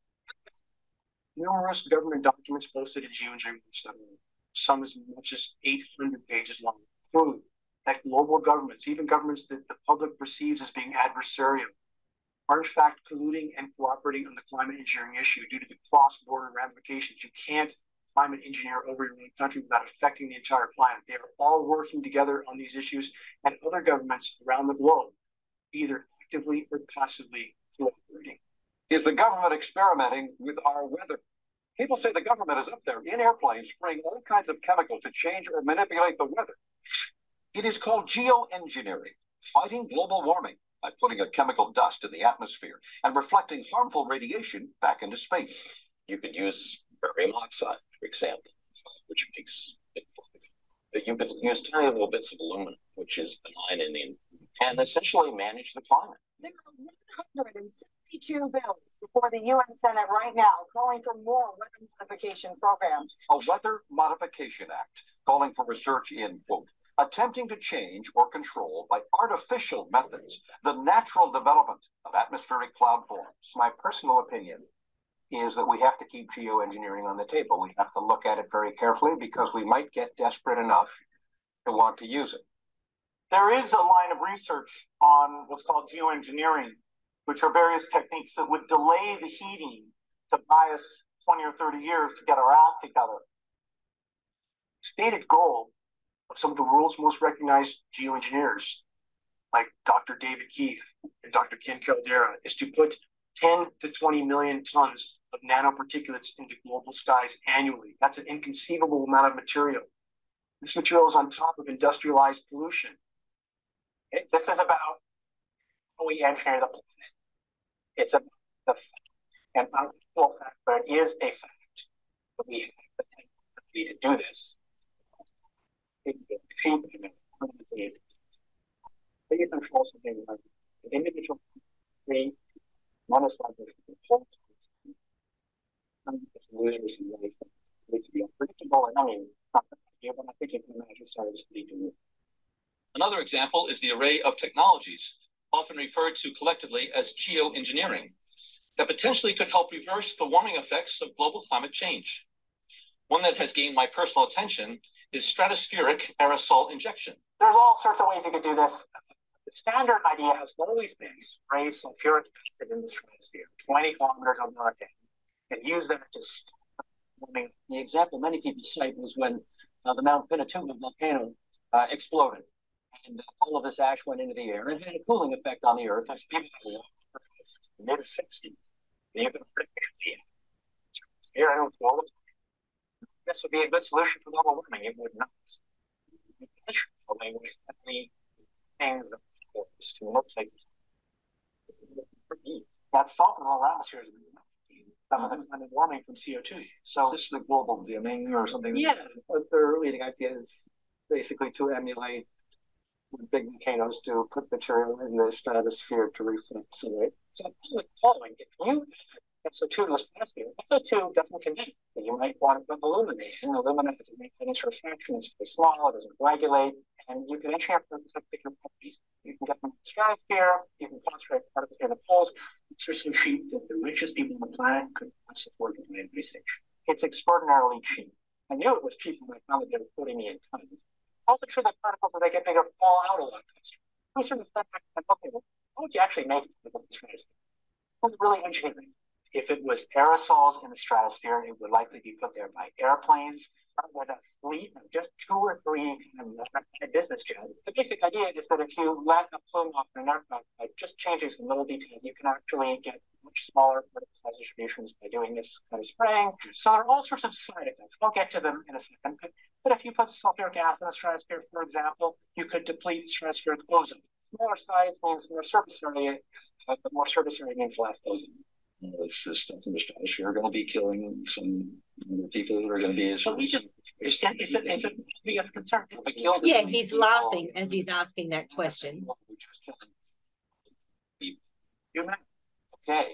Numerous government documents posted at geoengineering dot org, some as much as eight hundred pages long, prove that global governments, even governments that the public perceives as being adversarial, are in fact colluding and cooperating on the climate engineering issue due to the cross-border ramifications. You can't climate engineer over your own country without affecting the entire planet. They are all working together on these issues, and other governments around the globe, either actively or passively cooperating.
Is the government experimenting with our weather? People say the government is up there in airplanes spraying all kinds of chemicals to change or manipulate the weather. It is called geoengineering, fighting global warming. by putting a chemical dust in the atmosphere and reflecting harmful radiation back into space. You could use barium oxide, for example, which makes it. You could use tiny little bits of aluminum, which is benign in the, and essentially manage the climate.
There are one hundred seventy-two bills before the U N Senate right now calling for more weather modification programs.
A Weather Modification Act calling for research in, quote, attempting to change or control by artificial methods the natural development of atmospheric cloud forms.
My personal opinion is that we have to keep geoengineering on the table. We have to look at it very carefully because we might get desperate enough to want to use it.
There is a line of research on what's called geoengineering, which are various techniques that would delay the heating to buy us twenty or thirty years to get our act together. Stated goal of some of the world's most recognized geoengineers, like Doctor David Keith and Doctor Ken Caldera, is to put ten to twenty million tons of nanoparticulates into global skies annually. That's an inconceivable amount of material. This material is on top of industrialized pollution. It, this is about how we engineer the planet. It's about the fact, and not a full fact, but it is a fact that we have the technology to do this. They control something like the individual three, one is like the whole losers in life that need to be unpredictable. And I mean, not the idea, but I think you can imagine starting to lead to it.
Another example is the array of technologies, often referred to collectively as geoengineering, that potentially could help reverse the warming effects of global climate change. One that has gained my personal attention is stratospheric aerosol injection.
There's all sorts of ways you could do this. The standard idea has always been spray sulfuric acid in the stratosphere, twenty kilometers on Earth, and use that to stop warming.
The example many people cite was when uh, the Mount Pinatubo volcano uh, exploded, and uh, all of this ash went into the air and had a cooling effect on the Earth. That's people in the mid sixties.
You can predict the air out all the time. This would be a good solution for global warming. It would not. Things to look like that salt in our atmosphere is some of the kind of warming from C O two. So
this is the global dimming or something.
Yeah, their leading idea is basically to emulate what big volcanoes do, put material in the stratosphere to reflect sunlight. So the following: if you S O two in the stratosphere, S O two doesn't conduct. So you might want to put illumination. Illuminate doesn't make any sort of fraction. It's pretty small. It doesn't coagulate, and you can engineer for particular properties. You can get them in the stratosphere. You can concentrate particles in the poles. It's so cheap that the richest people on the planet could support the planet research. It's extraordinarily cheap. I knew it was cheap when I found that they were putting me in tons. It's also true that particles, as they get bigger, fall out a lot faster. We sort of step back and okay, well, how would you actually make it with the stratosphere? It was really engineering. If it was aerosols in the stratosphere, it would likely be put there by airplanes or with a fleet of just two or three kind of business jets. The basic idea is that if you let a plume off an aircraft by just changing some little details, you can actually get much smaller particle size distributions by doing this kind of spraying. So there are all sorts of side effects. I'll get to them in a second. But, but if you put sulfuric acid in the stratosphere, for example, you could deplete stratospheric ozone. Smaller size means more surface area, but the more surface area means less ozone.
It's just in the stratosphere are going to be killing some people that are going to be.
So we just, it's a, it's a, it's a biggest concern.
Yeah, he's laughing as he's asking that question.
Okay.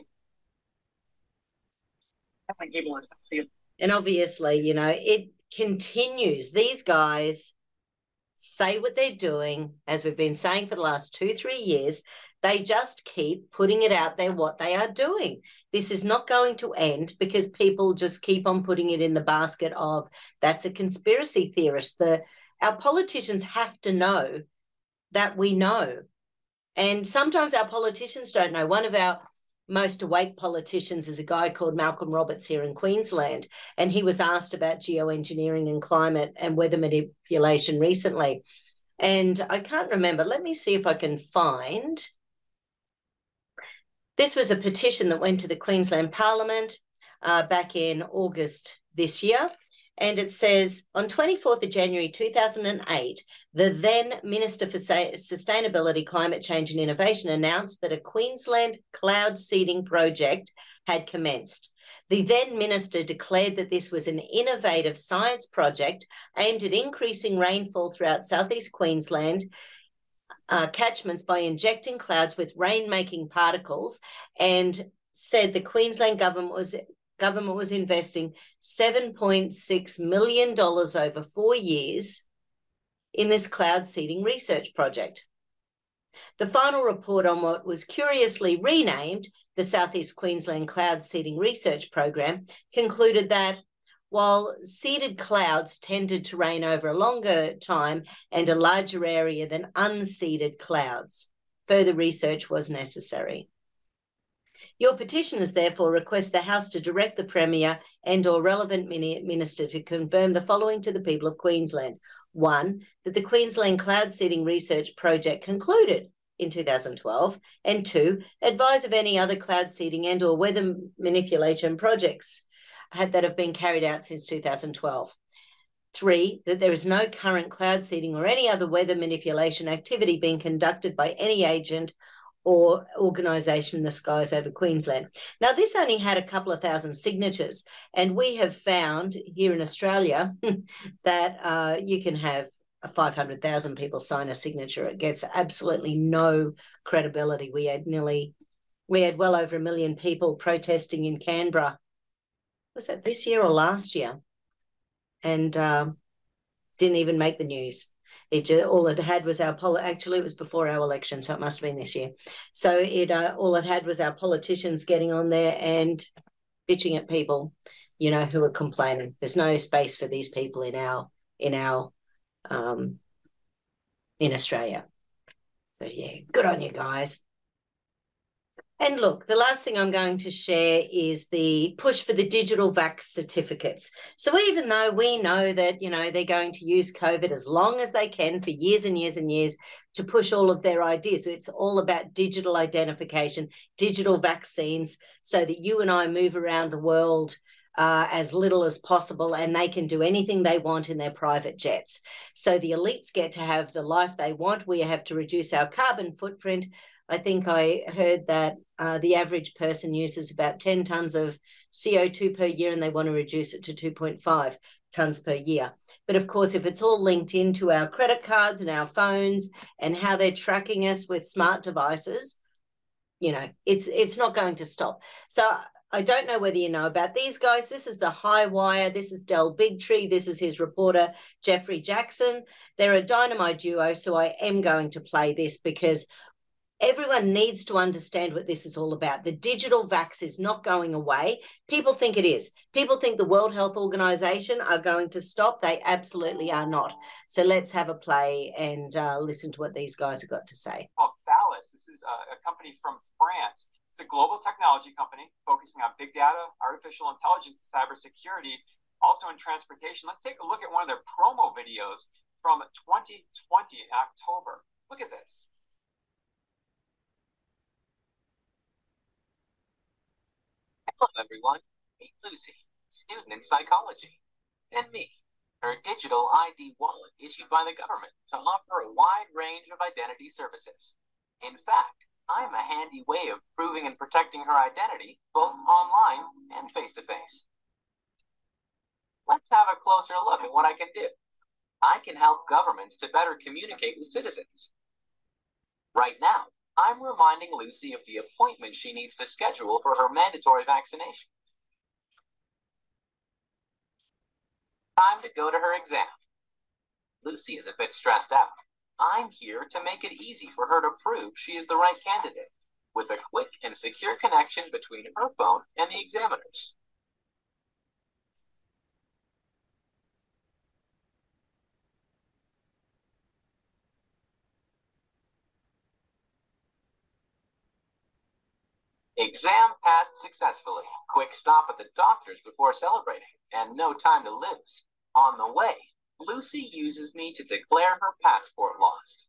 And obviously, you know, it continues. These guys say what they're doing, as we've been saying for the last two, three years. They just keep putting it out there what they are doing. This is not going to end because people just keep on putting it in the basket of that's a conspiracy theorist. The, our politicians have to know that we know. And sometimes our politicians don't know. One of our most awake politicians is a guy called Malcolm Roberts here in Queensland, and he was asked about geoengineering and climate and weather manipulation recently. And I can't remember. Let me see if I can find... This was a petition that went to the Queensland Parliament uh, back in August this year, And it says, on twenty-fourth of January two thousand eight, the then Minister for Sustainability, Climate Change and Innovation announced that a Queensland cloud seeding project had commenced. The then minister declared that this was an innovative science project aimed at increasing rainfall throughout southeast Queensland uh, catchments by injecting clouds with rain-making particles, and said the Queensland government was government was investing seven point six million dollars over four years in this cloud seeding research project. The final report on what was curiously renamed the Southeast Queensland Cloud Seeding Research Program concluded that while seeded clouds tended to rain over a longer time and a larger area than unseeded clouds, further research was necessary. Your petitioners therefore request the House to direct the Premier and or relevant minister to confirm the following to the people of Queensland. One, that the Queensland Cloud Seeding Research Project concluded in two thousand twelve, and two, advise of any other cloud seeding and or weather manipulation projects had, that have been carried out since two thousand twelve. Three, that there is no current cloud seeding or any other weather manipulation activity being conducted by any agent or organisation in the skies over Queensland. Now, this only had a couple of thousand signatures, and we have found here in Australia that uh, you can have five hundred thousand people sign a signature. It gets absolutely no credibility. We had nearly, we had well over a million people protesting in Canberra. Was that this year or last year? And um, didn't even make the news. It just, all it had was our poli- actually it was before our election, so it must have been this year. So it uh, all it had was our politicians getting on there and bitching at people, you know, who are complaining. There's no space for these people in our in our um, in Australia. So yeah, good on you guys. And look, the last thing I'm going to share is the push for the digital vax certificates. So even though we know that, you know, they're going to use COVID as long as they can for years and years and years to push all of their ideas, so it's all about digital identification, digital vaccines, so that you and I move around the world uh, as little as possible, and they can do anything they want in their private jets. So the elites get to have the life they want. We have to reduce our carbon footprint. I think I heard that uh, the average person uses about ten tonnes of C O two per year, and they want to reduce it to two point five tonnes per year. But of course, if it's all linked into our credit cards and our phones and how they're tracking us with smart devices, you know, it's it's not going to stop. So I don't know whether you know about these guys. This is the High Wire. This is Del Bigtree. This is his reporter, Jeffrey Jackson. They're a dynamite duo, so I am going to play this because everyone needs to understand what this is all about. The digital vax is not going away. People think it is. People think the World Health Organization are going to stop. They absolutely are not. So let's have a play and uh, listen to what these guys have got to say.
Well, Thales, this is a, a company from France. It's a global technology company focusing on big data, artificial intelligence, and cybersecurity, also in transportation. Let's take a look at one of their promo videos from twenty twenty, October. Look at this.
Hello, everyone. Meet Lucy, student in psychology, and me, her digital I D wallet issued by the government to offer a wide range of identity services. In fact, I am a handy way of proving and protecting her identity, both online and face-to-face. Let's have a closer look at what I can do. I can help governments to better communicate with citizens. Right now, I'm reminding Lucy of the appointment she needs to schedule for her mandatory vaccination. Time to go to her exam. Lucy is a bit stressed out. I'm here to make it easy for her to prove she is the right candidate, with a quick and secure connection between her phone and the examiner's. Exam passed successfully. Quick stop at the doctor's before celebrating, and no time to lose. On the way, Lucy uses me to declare her passport lost.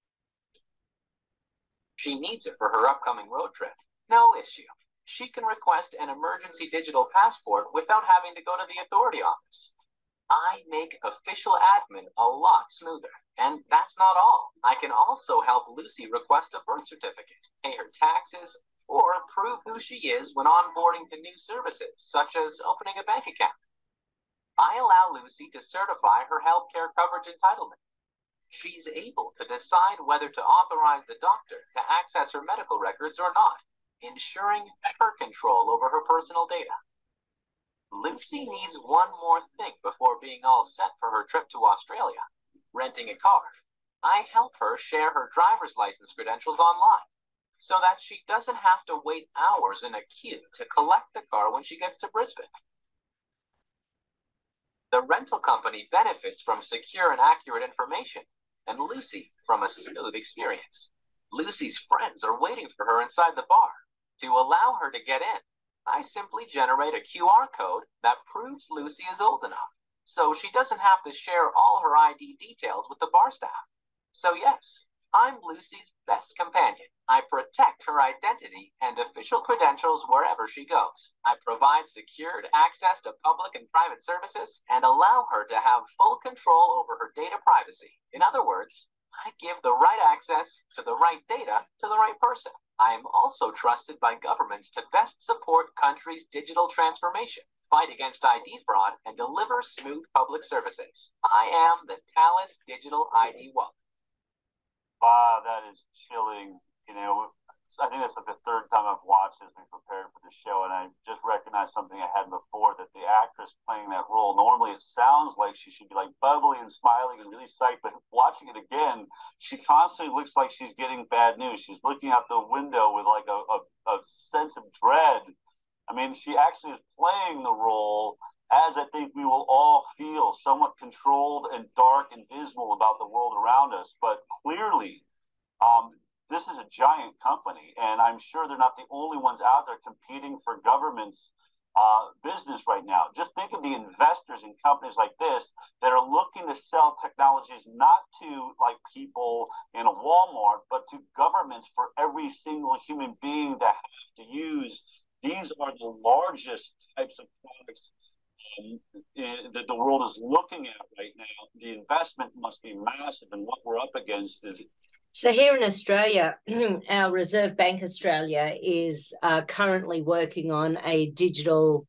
She needs it for her upcoming road trip. No issue. She can request an emergency digital passport without having to go to the authority office. I make official admin a lot smoother. And that's not all. I can also help Lucy request a birth certificate, pay her taxes, or prove who she is when onboarding to new services, such as opening a bank account. I allow Lucy to certify her healthcare coverage entitlement. She's able to decide whether to authorize the doctor to access her medical records or not, ensuring her control over her personal data. Lucy needs one more thing before being all set for her trip to Australia, renting a car. I help her share her driver's license credentials online so that she doesn't have to wait hours in a queue to collect the car when she gets to Brisbane. The rental company benefits from secure and accurate information, and Lucy from a smooth experience. Lucy's friends are waiting for her inside the bar. To allow her to get in, I simply generate a Q R code that proves Lucy is old enough, so she doesn't have to share all her I D details with the bar staff. So yes, I'm Lucy's best companion. I protect her identity and official credentials wherever she goes. I provide secured access to public and private services and allow her to have full control over her data privacy. In other words, I give the right access to the right data to the right person. I am also trusted by governments to best support countries' digital transformation, fight against I D fraud, and deliver smooth public services. I am the Thales Digital I D Wallet.
Wow, that is chilling. You know, I think that's like the third time I've watched as we prepared for the show, and I just recognized something I had before, that the actress playing that role, normally it sounds like she should be like bubbly and smiling and really psyched, but watching it again, she constantly looks like she's getting bad news. She's looking out the window with like a, a, a sense of dread. I mean, she actually is playing the role as I think we will all feel, somewhat controlled and dark and dismal about the world around us. But clearly, um, this is a giant company, and I'm sure they're not the only ones out there competing for government's uh, business right now. Just think of the investors in companies like this that are looking to sell technologies not to like people in a Walmart, but to governments for every single human being to have to use. These are the largest types of products Um, that the world is looking at right now. The investment must be massive, and what we're up against is.
So here in Australia, our Reserve Bank Australia is uh, currently working on a digital,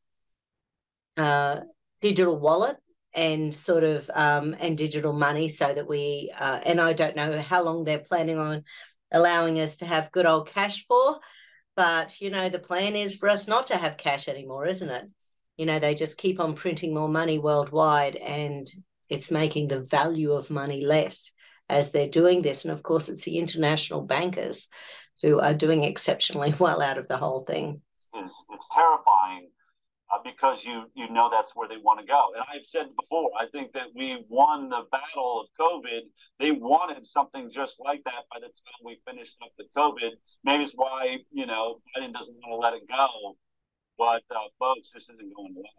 uh, digital wallet and sort of um, and digital money, so that we uh, and I don't know how long they're planning on allowing us to have good old cash for, but you know the plan is for us not to have cash anymore, isn't it? You know, they just keep on printing more money worldwide, and it's making the value of money less as they're doing this. And of course, it's the international bankers who are doing exceptionally well out of the whole thing.
It's, it's terrifying uh, because you you know that's where they want to go. And I've said before, I think that we won the battle of COVID. They wanted something just like that by the time we finished up the COVID. Maybe it's why, you know, Biden doesn't want to let it go. But uh, folks, this isn't going well.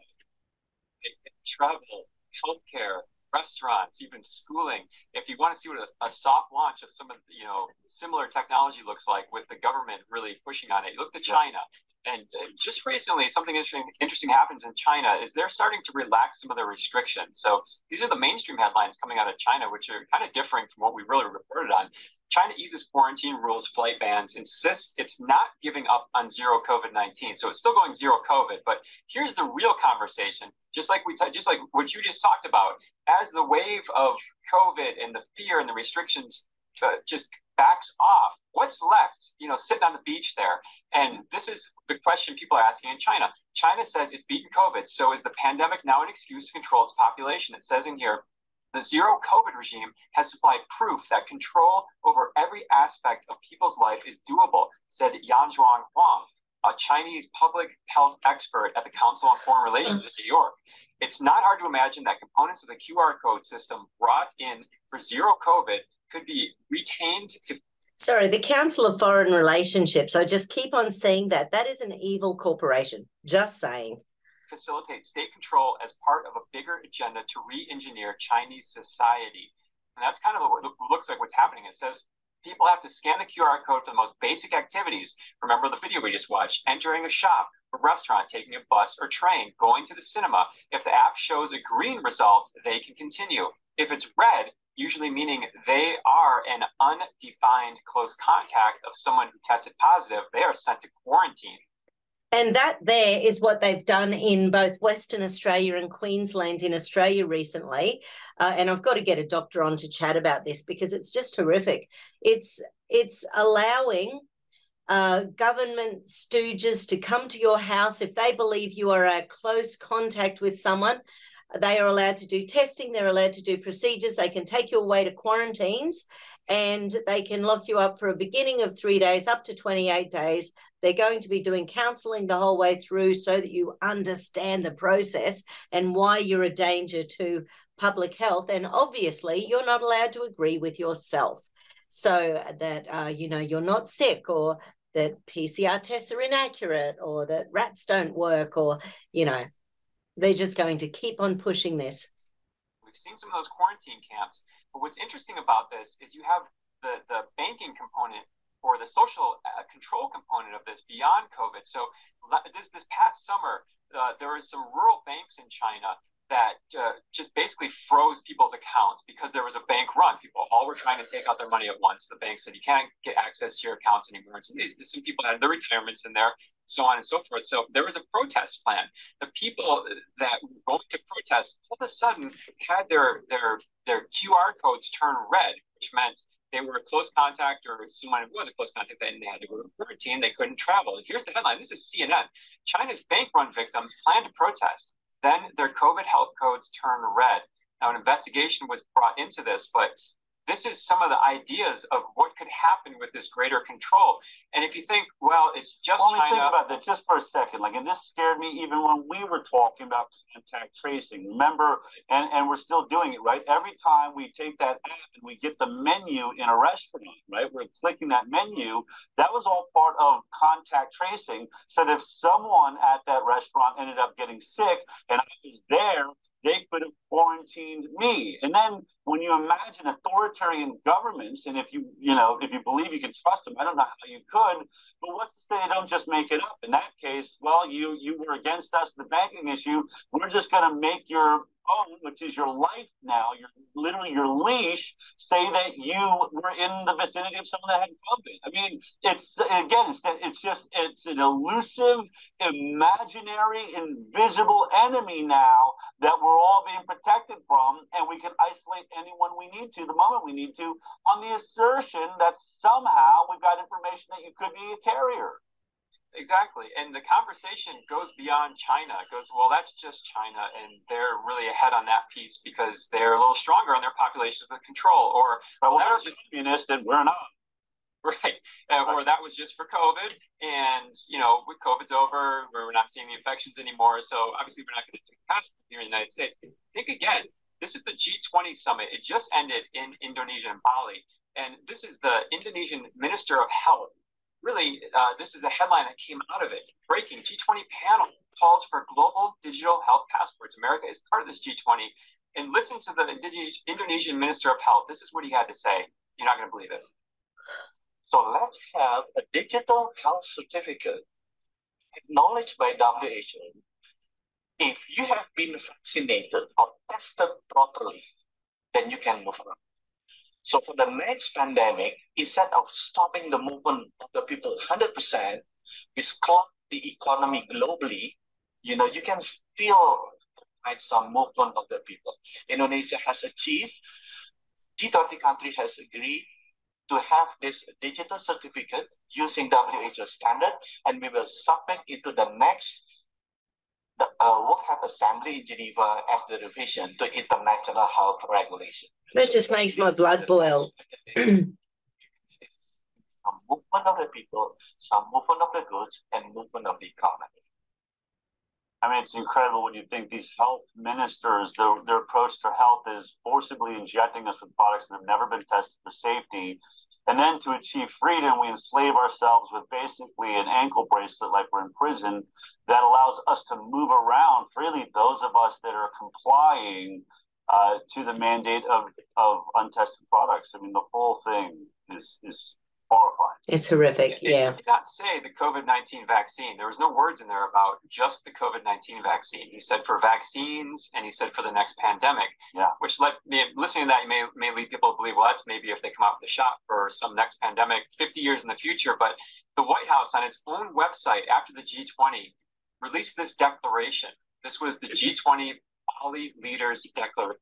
Travel, healthcare, restaurants, even schooling. If you want to see what a, a soft launch of some of the, you know, similar technology looks like with the government really pushing on it, you look to China. And just recently, something interesting, interesting happens in China is they're starting to relax some of their restrictions. So these are the mainstream headlines coming out of China, which are kind of different from what we really reported on. China eases quarantine rules, flight bans, insists it's not giving up on zero COVID nineteen. So it's still going zero COVID. But here's the real conversation. Just like we, t- just like what you just talked about, as the wave of COVID and the fear and the restrictions uh, just backs off, what's left, you know, sitting on the beach there? And this is the question people are asking in China. China says it's beaten COVID. So is the pandemic now an excuse to control its population? It says in here, the zero COVID regime has supplied proof that control over every aspect of people's life is doable, said Yanzhuang Huang, a Chinese public health expert at the Council on Foreign Relations in New York. It's not hard to imagine that components of the Q R code system brought in for zero COVID could be retained to.
Sorry, the Council of Foreign Relationships. I just keep on saying that. That is an evil corporation. Just saying.
Facilitate state control as part of a bigger agenda to re-engineer Chinese society. And that's kind of what looks like what's happening. It says people have to scan the Q R code for the most basic activities. Remember the video we just watched, entering a shop, a restaurant, taking a bus or train, going to the cinema. If the app shows a green result, they can continue. If it's red, usually meaning they are an undefined close contact of someone who tested positive, they are sent to quarantine.
And that there is what they've done in both Western Australia and Queensland in Australia recently. Uh, and I've got to get a doctor on to chat about this because it's just horrific. It's, it's allowing uh, government stooges to come to your house if they believe you are a close contact with someone. They are allowed to do testing. They're allowed to do procedures. They can take you away to quarantines and they can lock you up for a beginning of three days up to twenty-eight days. They're going to be doing counselling the whole way through so that you understand the process and why you're a danger to public health. And obviously, you're not allowed to agree with yourself. So that, uh, you know, you're not sick, or that P C R tests are inaccurate, or that rats don't work, or, you know, they're just going to keep on pushing this.
We've seen some of those quarantine camps. But what's interesting about this is you have the, the banking component or the social uh, control component of this beyond COVID. So this, this past summer, uh, there were some rural banks in China that uh, just basically froze people's accounts because there was a bank run. People all were trying to take out their money at once. The bank said, you can't get access to your accounts anymore. And some, some people had their retirements in there, so on and so forth. So there was a protest plan. The people that were going to protest all of a sudden had their, their, their Q R codes turn red, which meant they were a close contact or someone who was a close contact and they had to go to quarantine. They couldn't travel. Here's the headline. This is C N N. China's bank run victims plan to protest. Then their COVID health codes turn red. Now, an investigation was brought into this, but this is some of the ideas of what could happen with this greater control. And if you think, well, it's just
well,
China.
Think about that just for a second. Like, and this scared me even when we were talking about contact tracing. Remember, and, and we're still doing it, right? Every time we take that app and we get the menu in a restaurant, right? We're clicking that menu. That was all part of contact tracing. So that if someone at that restaurant ended up getting sick and I was there, they could have quarantined me. And then when you imagine authoritarian governments, and if you, you know, if you believe you can trust them, I don't know how you could, but what's to say they don't just make it up? In that case, well, you you were against us, the banking issue. We're just going to make your own, which is your life now, your literally your leash, say that you were in the vicinity of someone that had COVID. I mean, it's, again, it's, it's just, it's an elusive, imaginary, invisible enemy now that we're all being protected from, and we can isolate anyone we need to the moment we need to on the assertion that somehow we've got information that you could be a carrier.
Exactly. And the conversation goes beyond China. It goes, well, that's just China, and they're really ahead on that piece because they're a little stronger on their population of control. Or,
well, that was just communist and we're not.
Right. Uh, or that was just for COVID. And, you know, with COVID's over, we're not seeing the infections anymore. So obviously we're not going to take a passport here in the United States. Think again, this is the G twenty summit. It just ended in Indonesia and Bali. And this is the Indonesian Minister of Health. Really, uh, this is the headline that came out of it. Breaking, G twenty panel calls for global digital health passports. America is part of this G twenty. And listen to the Indonesian Minister of Health. This is what he had to say. You're not going to believe it.
So let's have a digital health certificate acknowledged by W H O. If you have been vaccinated or tested properly, then you can move around. So for the next pandemic, instead of stopping the movement of the people one hundred percent, which clogged the economy globally, you know, you can still find some movement of the people. Indonesia has achieved, G twenty country has agreed to have this digital certificate using W H O standard, and we will submit into the next the uh, World Health Assembly in Geneva as the revision to international health regulation.
That just makes my blood boil.
Some movement of the people, some movement of the goods, and movement of the economy.
I mean, it's incredible when you think these health ministers, their, their approach to health is forcibly injecting us with products that have never been tested for safety. And then to achieve freedom, we enslave ourselves with basically an ankle bracelet like we're in prison that allows us to move around freely, those of us that are complying uh, to the mandate of, of untested products. I mean, the whole thing is, is horrifying.
It's horrific.
It,
yeah.
It did not say the COVID nineteen vaccine. There was no words in there about just the COVID nineteen vaccine. He said for vaccines, and he said for the next pandemic.
Yeah.
Which let me listening to that, you may may lead people to believe, well, that's maybe if they come out with a shot for some next pandemic fifty years in the future. But the White House on its own website after the G twenty released this declaration. This was the G twenty Bali Leaders Declaration.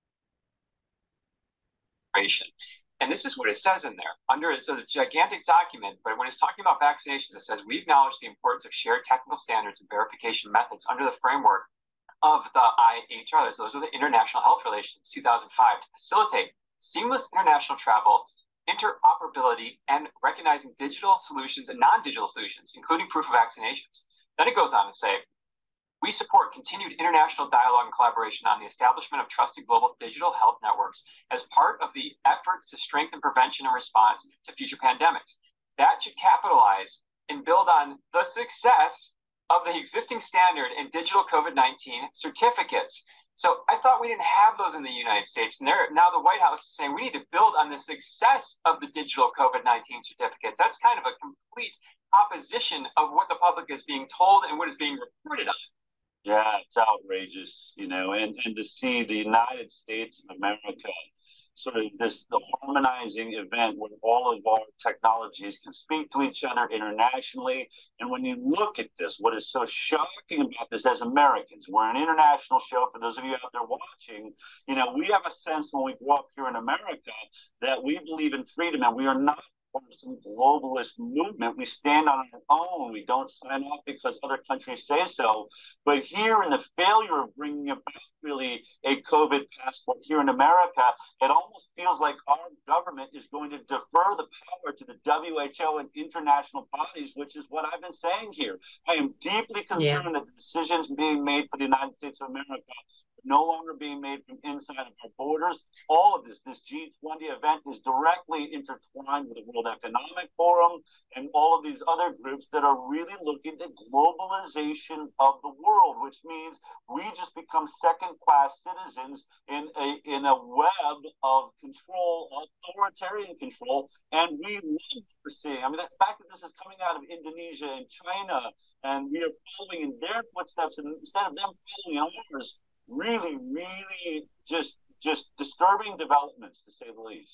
And this is what it says in there. Under it's a gigantic document, but when it's talking about vaccinations, it says we acknowledge the importance of shared technical standards and verification methods under the framework of the I H R. So those are the International Health Relations two thousand five to facilitate seamless international travel, interoperability, and recognizing digital solutions and non-digital solutions, including proof of vaccinations. Then it goes on to say, we support continued international dialogue and collaboration on the establishment of trusted global digital health networks as part of the efforts to strengthen prevention and response to future pandemics. That should capitalize and build on the success of the existing standard in digital COVID nineteen certificates. So I thought we didn't have those in the United States. And now the White House is saying we need to build on the success of the digital COVID nineteen certificates. That's kind of a complete opposition of what the public is being told and what is being reported on.
Yeah, it's outrageous, you know, and, and to see the United States of America sort of this the harmonizing event where all of our technologies can speak to each other internationally. And when you look at this, what is so shocking about this as Americans, we're an international show. For those of you out there watching, you know, we have a sense when we grow up here in America that we believe in freedom, and we are not from some globalist movement. We stand on our own. We don't sign off because other countries say so. But here in the failure of bringing about really a COVID passport here in America, it almost feels like our government is going to defer the power to the W H O and international bodies, which is what I've been saying here. I am deeply concerned yeah. that the decisions being made for the United States of America no longer being made from inside of our borders. All of this, this G twenty event is directly intertwined with the World Economic Forum and all of these other groups that are really looking at globalization of the world, which means we just become second-class citizens in a in a web of control, authoritarian control, and we love what we're seeing. I mean, the fact that this is coming out of Indonesia and China, and we are following in their footsteps, and instead of them following ours, really, really just just disturbing developments, to say the least.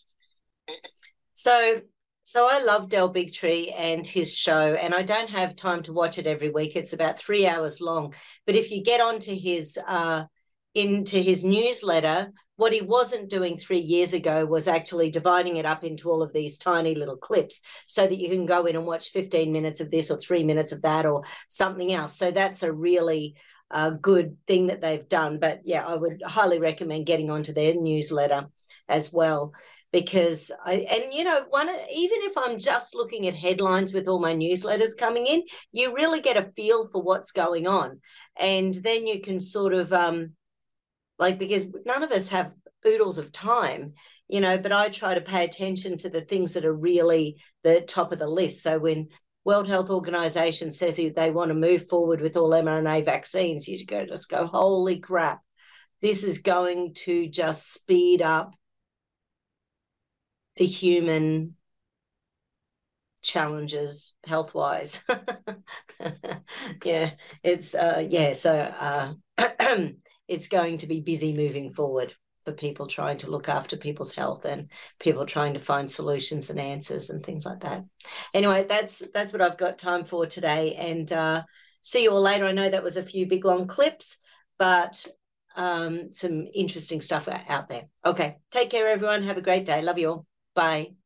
So, so I love Del Bigtree and his show, and I don't have time to watch it every week. It's about three hours long. But if you get onto his uh, into his newsletter, what he wasn't doing three years ago was actually dividing it up into all of these tiny little clips so that you can go in and watch fifteen minutes of this or three minutes of that or something else. So that's a really a good thing that they've done. But yeah, I would highly recommend getting onto their newsletter as well, because I, and you know, one, even if I'm just looking at headlines with all my newsletters coming in, you really get a feel for what's going on. And then you can sort of um, like, because none of us have oodles of time, you know, but I try to pay attention to the things that are really the top of the list. So when World Health Organization says they want to move forward with all M R N A vaccines, you go just go, holy crap, this is going to just speed up the human challenges health-wise. yeah, it's uh, yeah, so uh, it's going to be busy moving forward for people trying to look after people's health and people trying to find solutions and answers and things like that. Anyway, that's that's what I've got time for today, and uh, see you all later. I know that was a few big long clips, but um, some interesting stuff out there. Okay, take care, everyone. Have a great day. Love you all. Bye.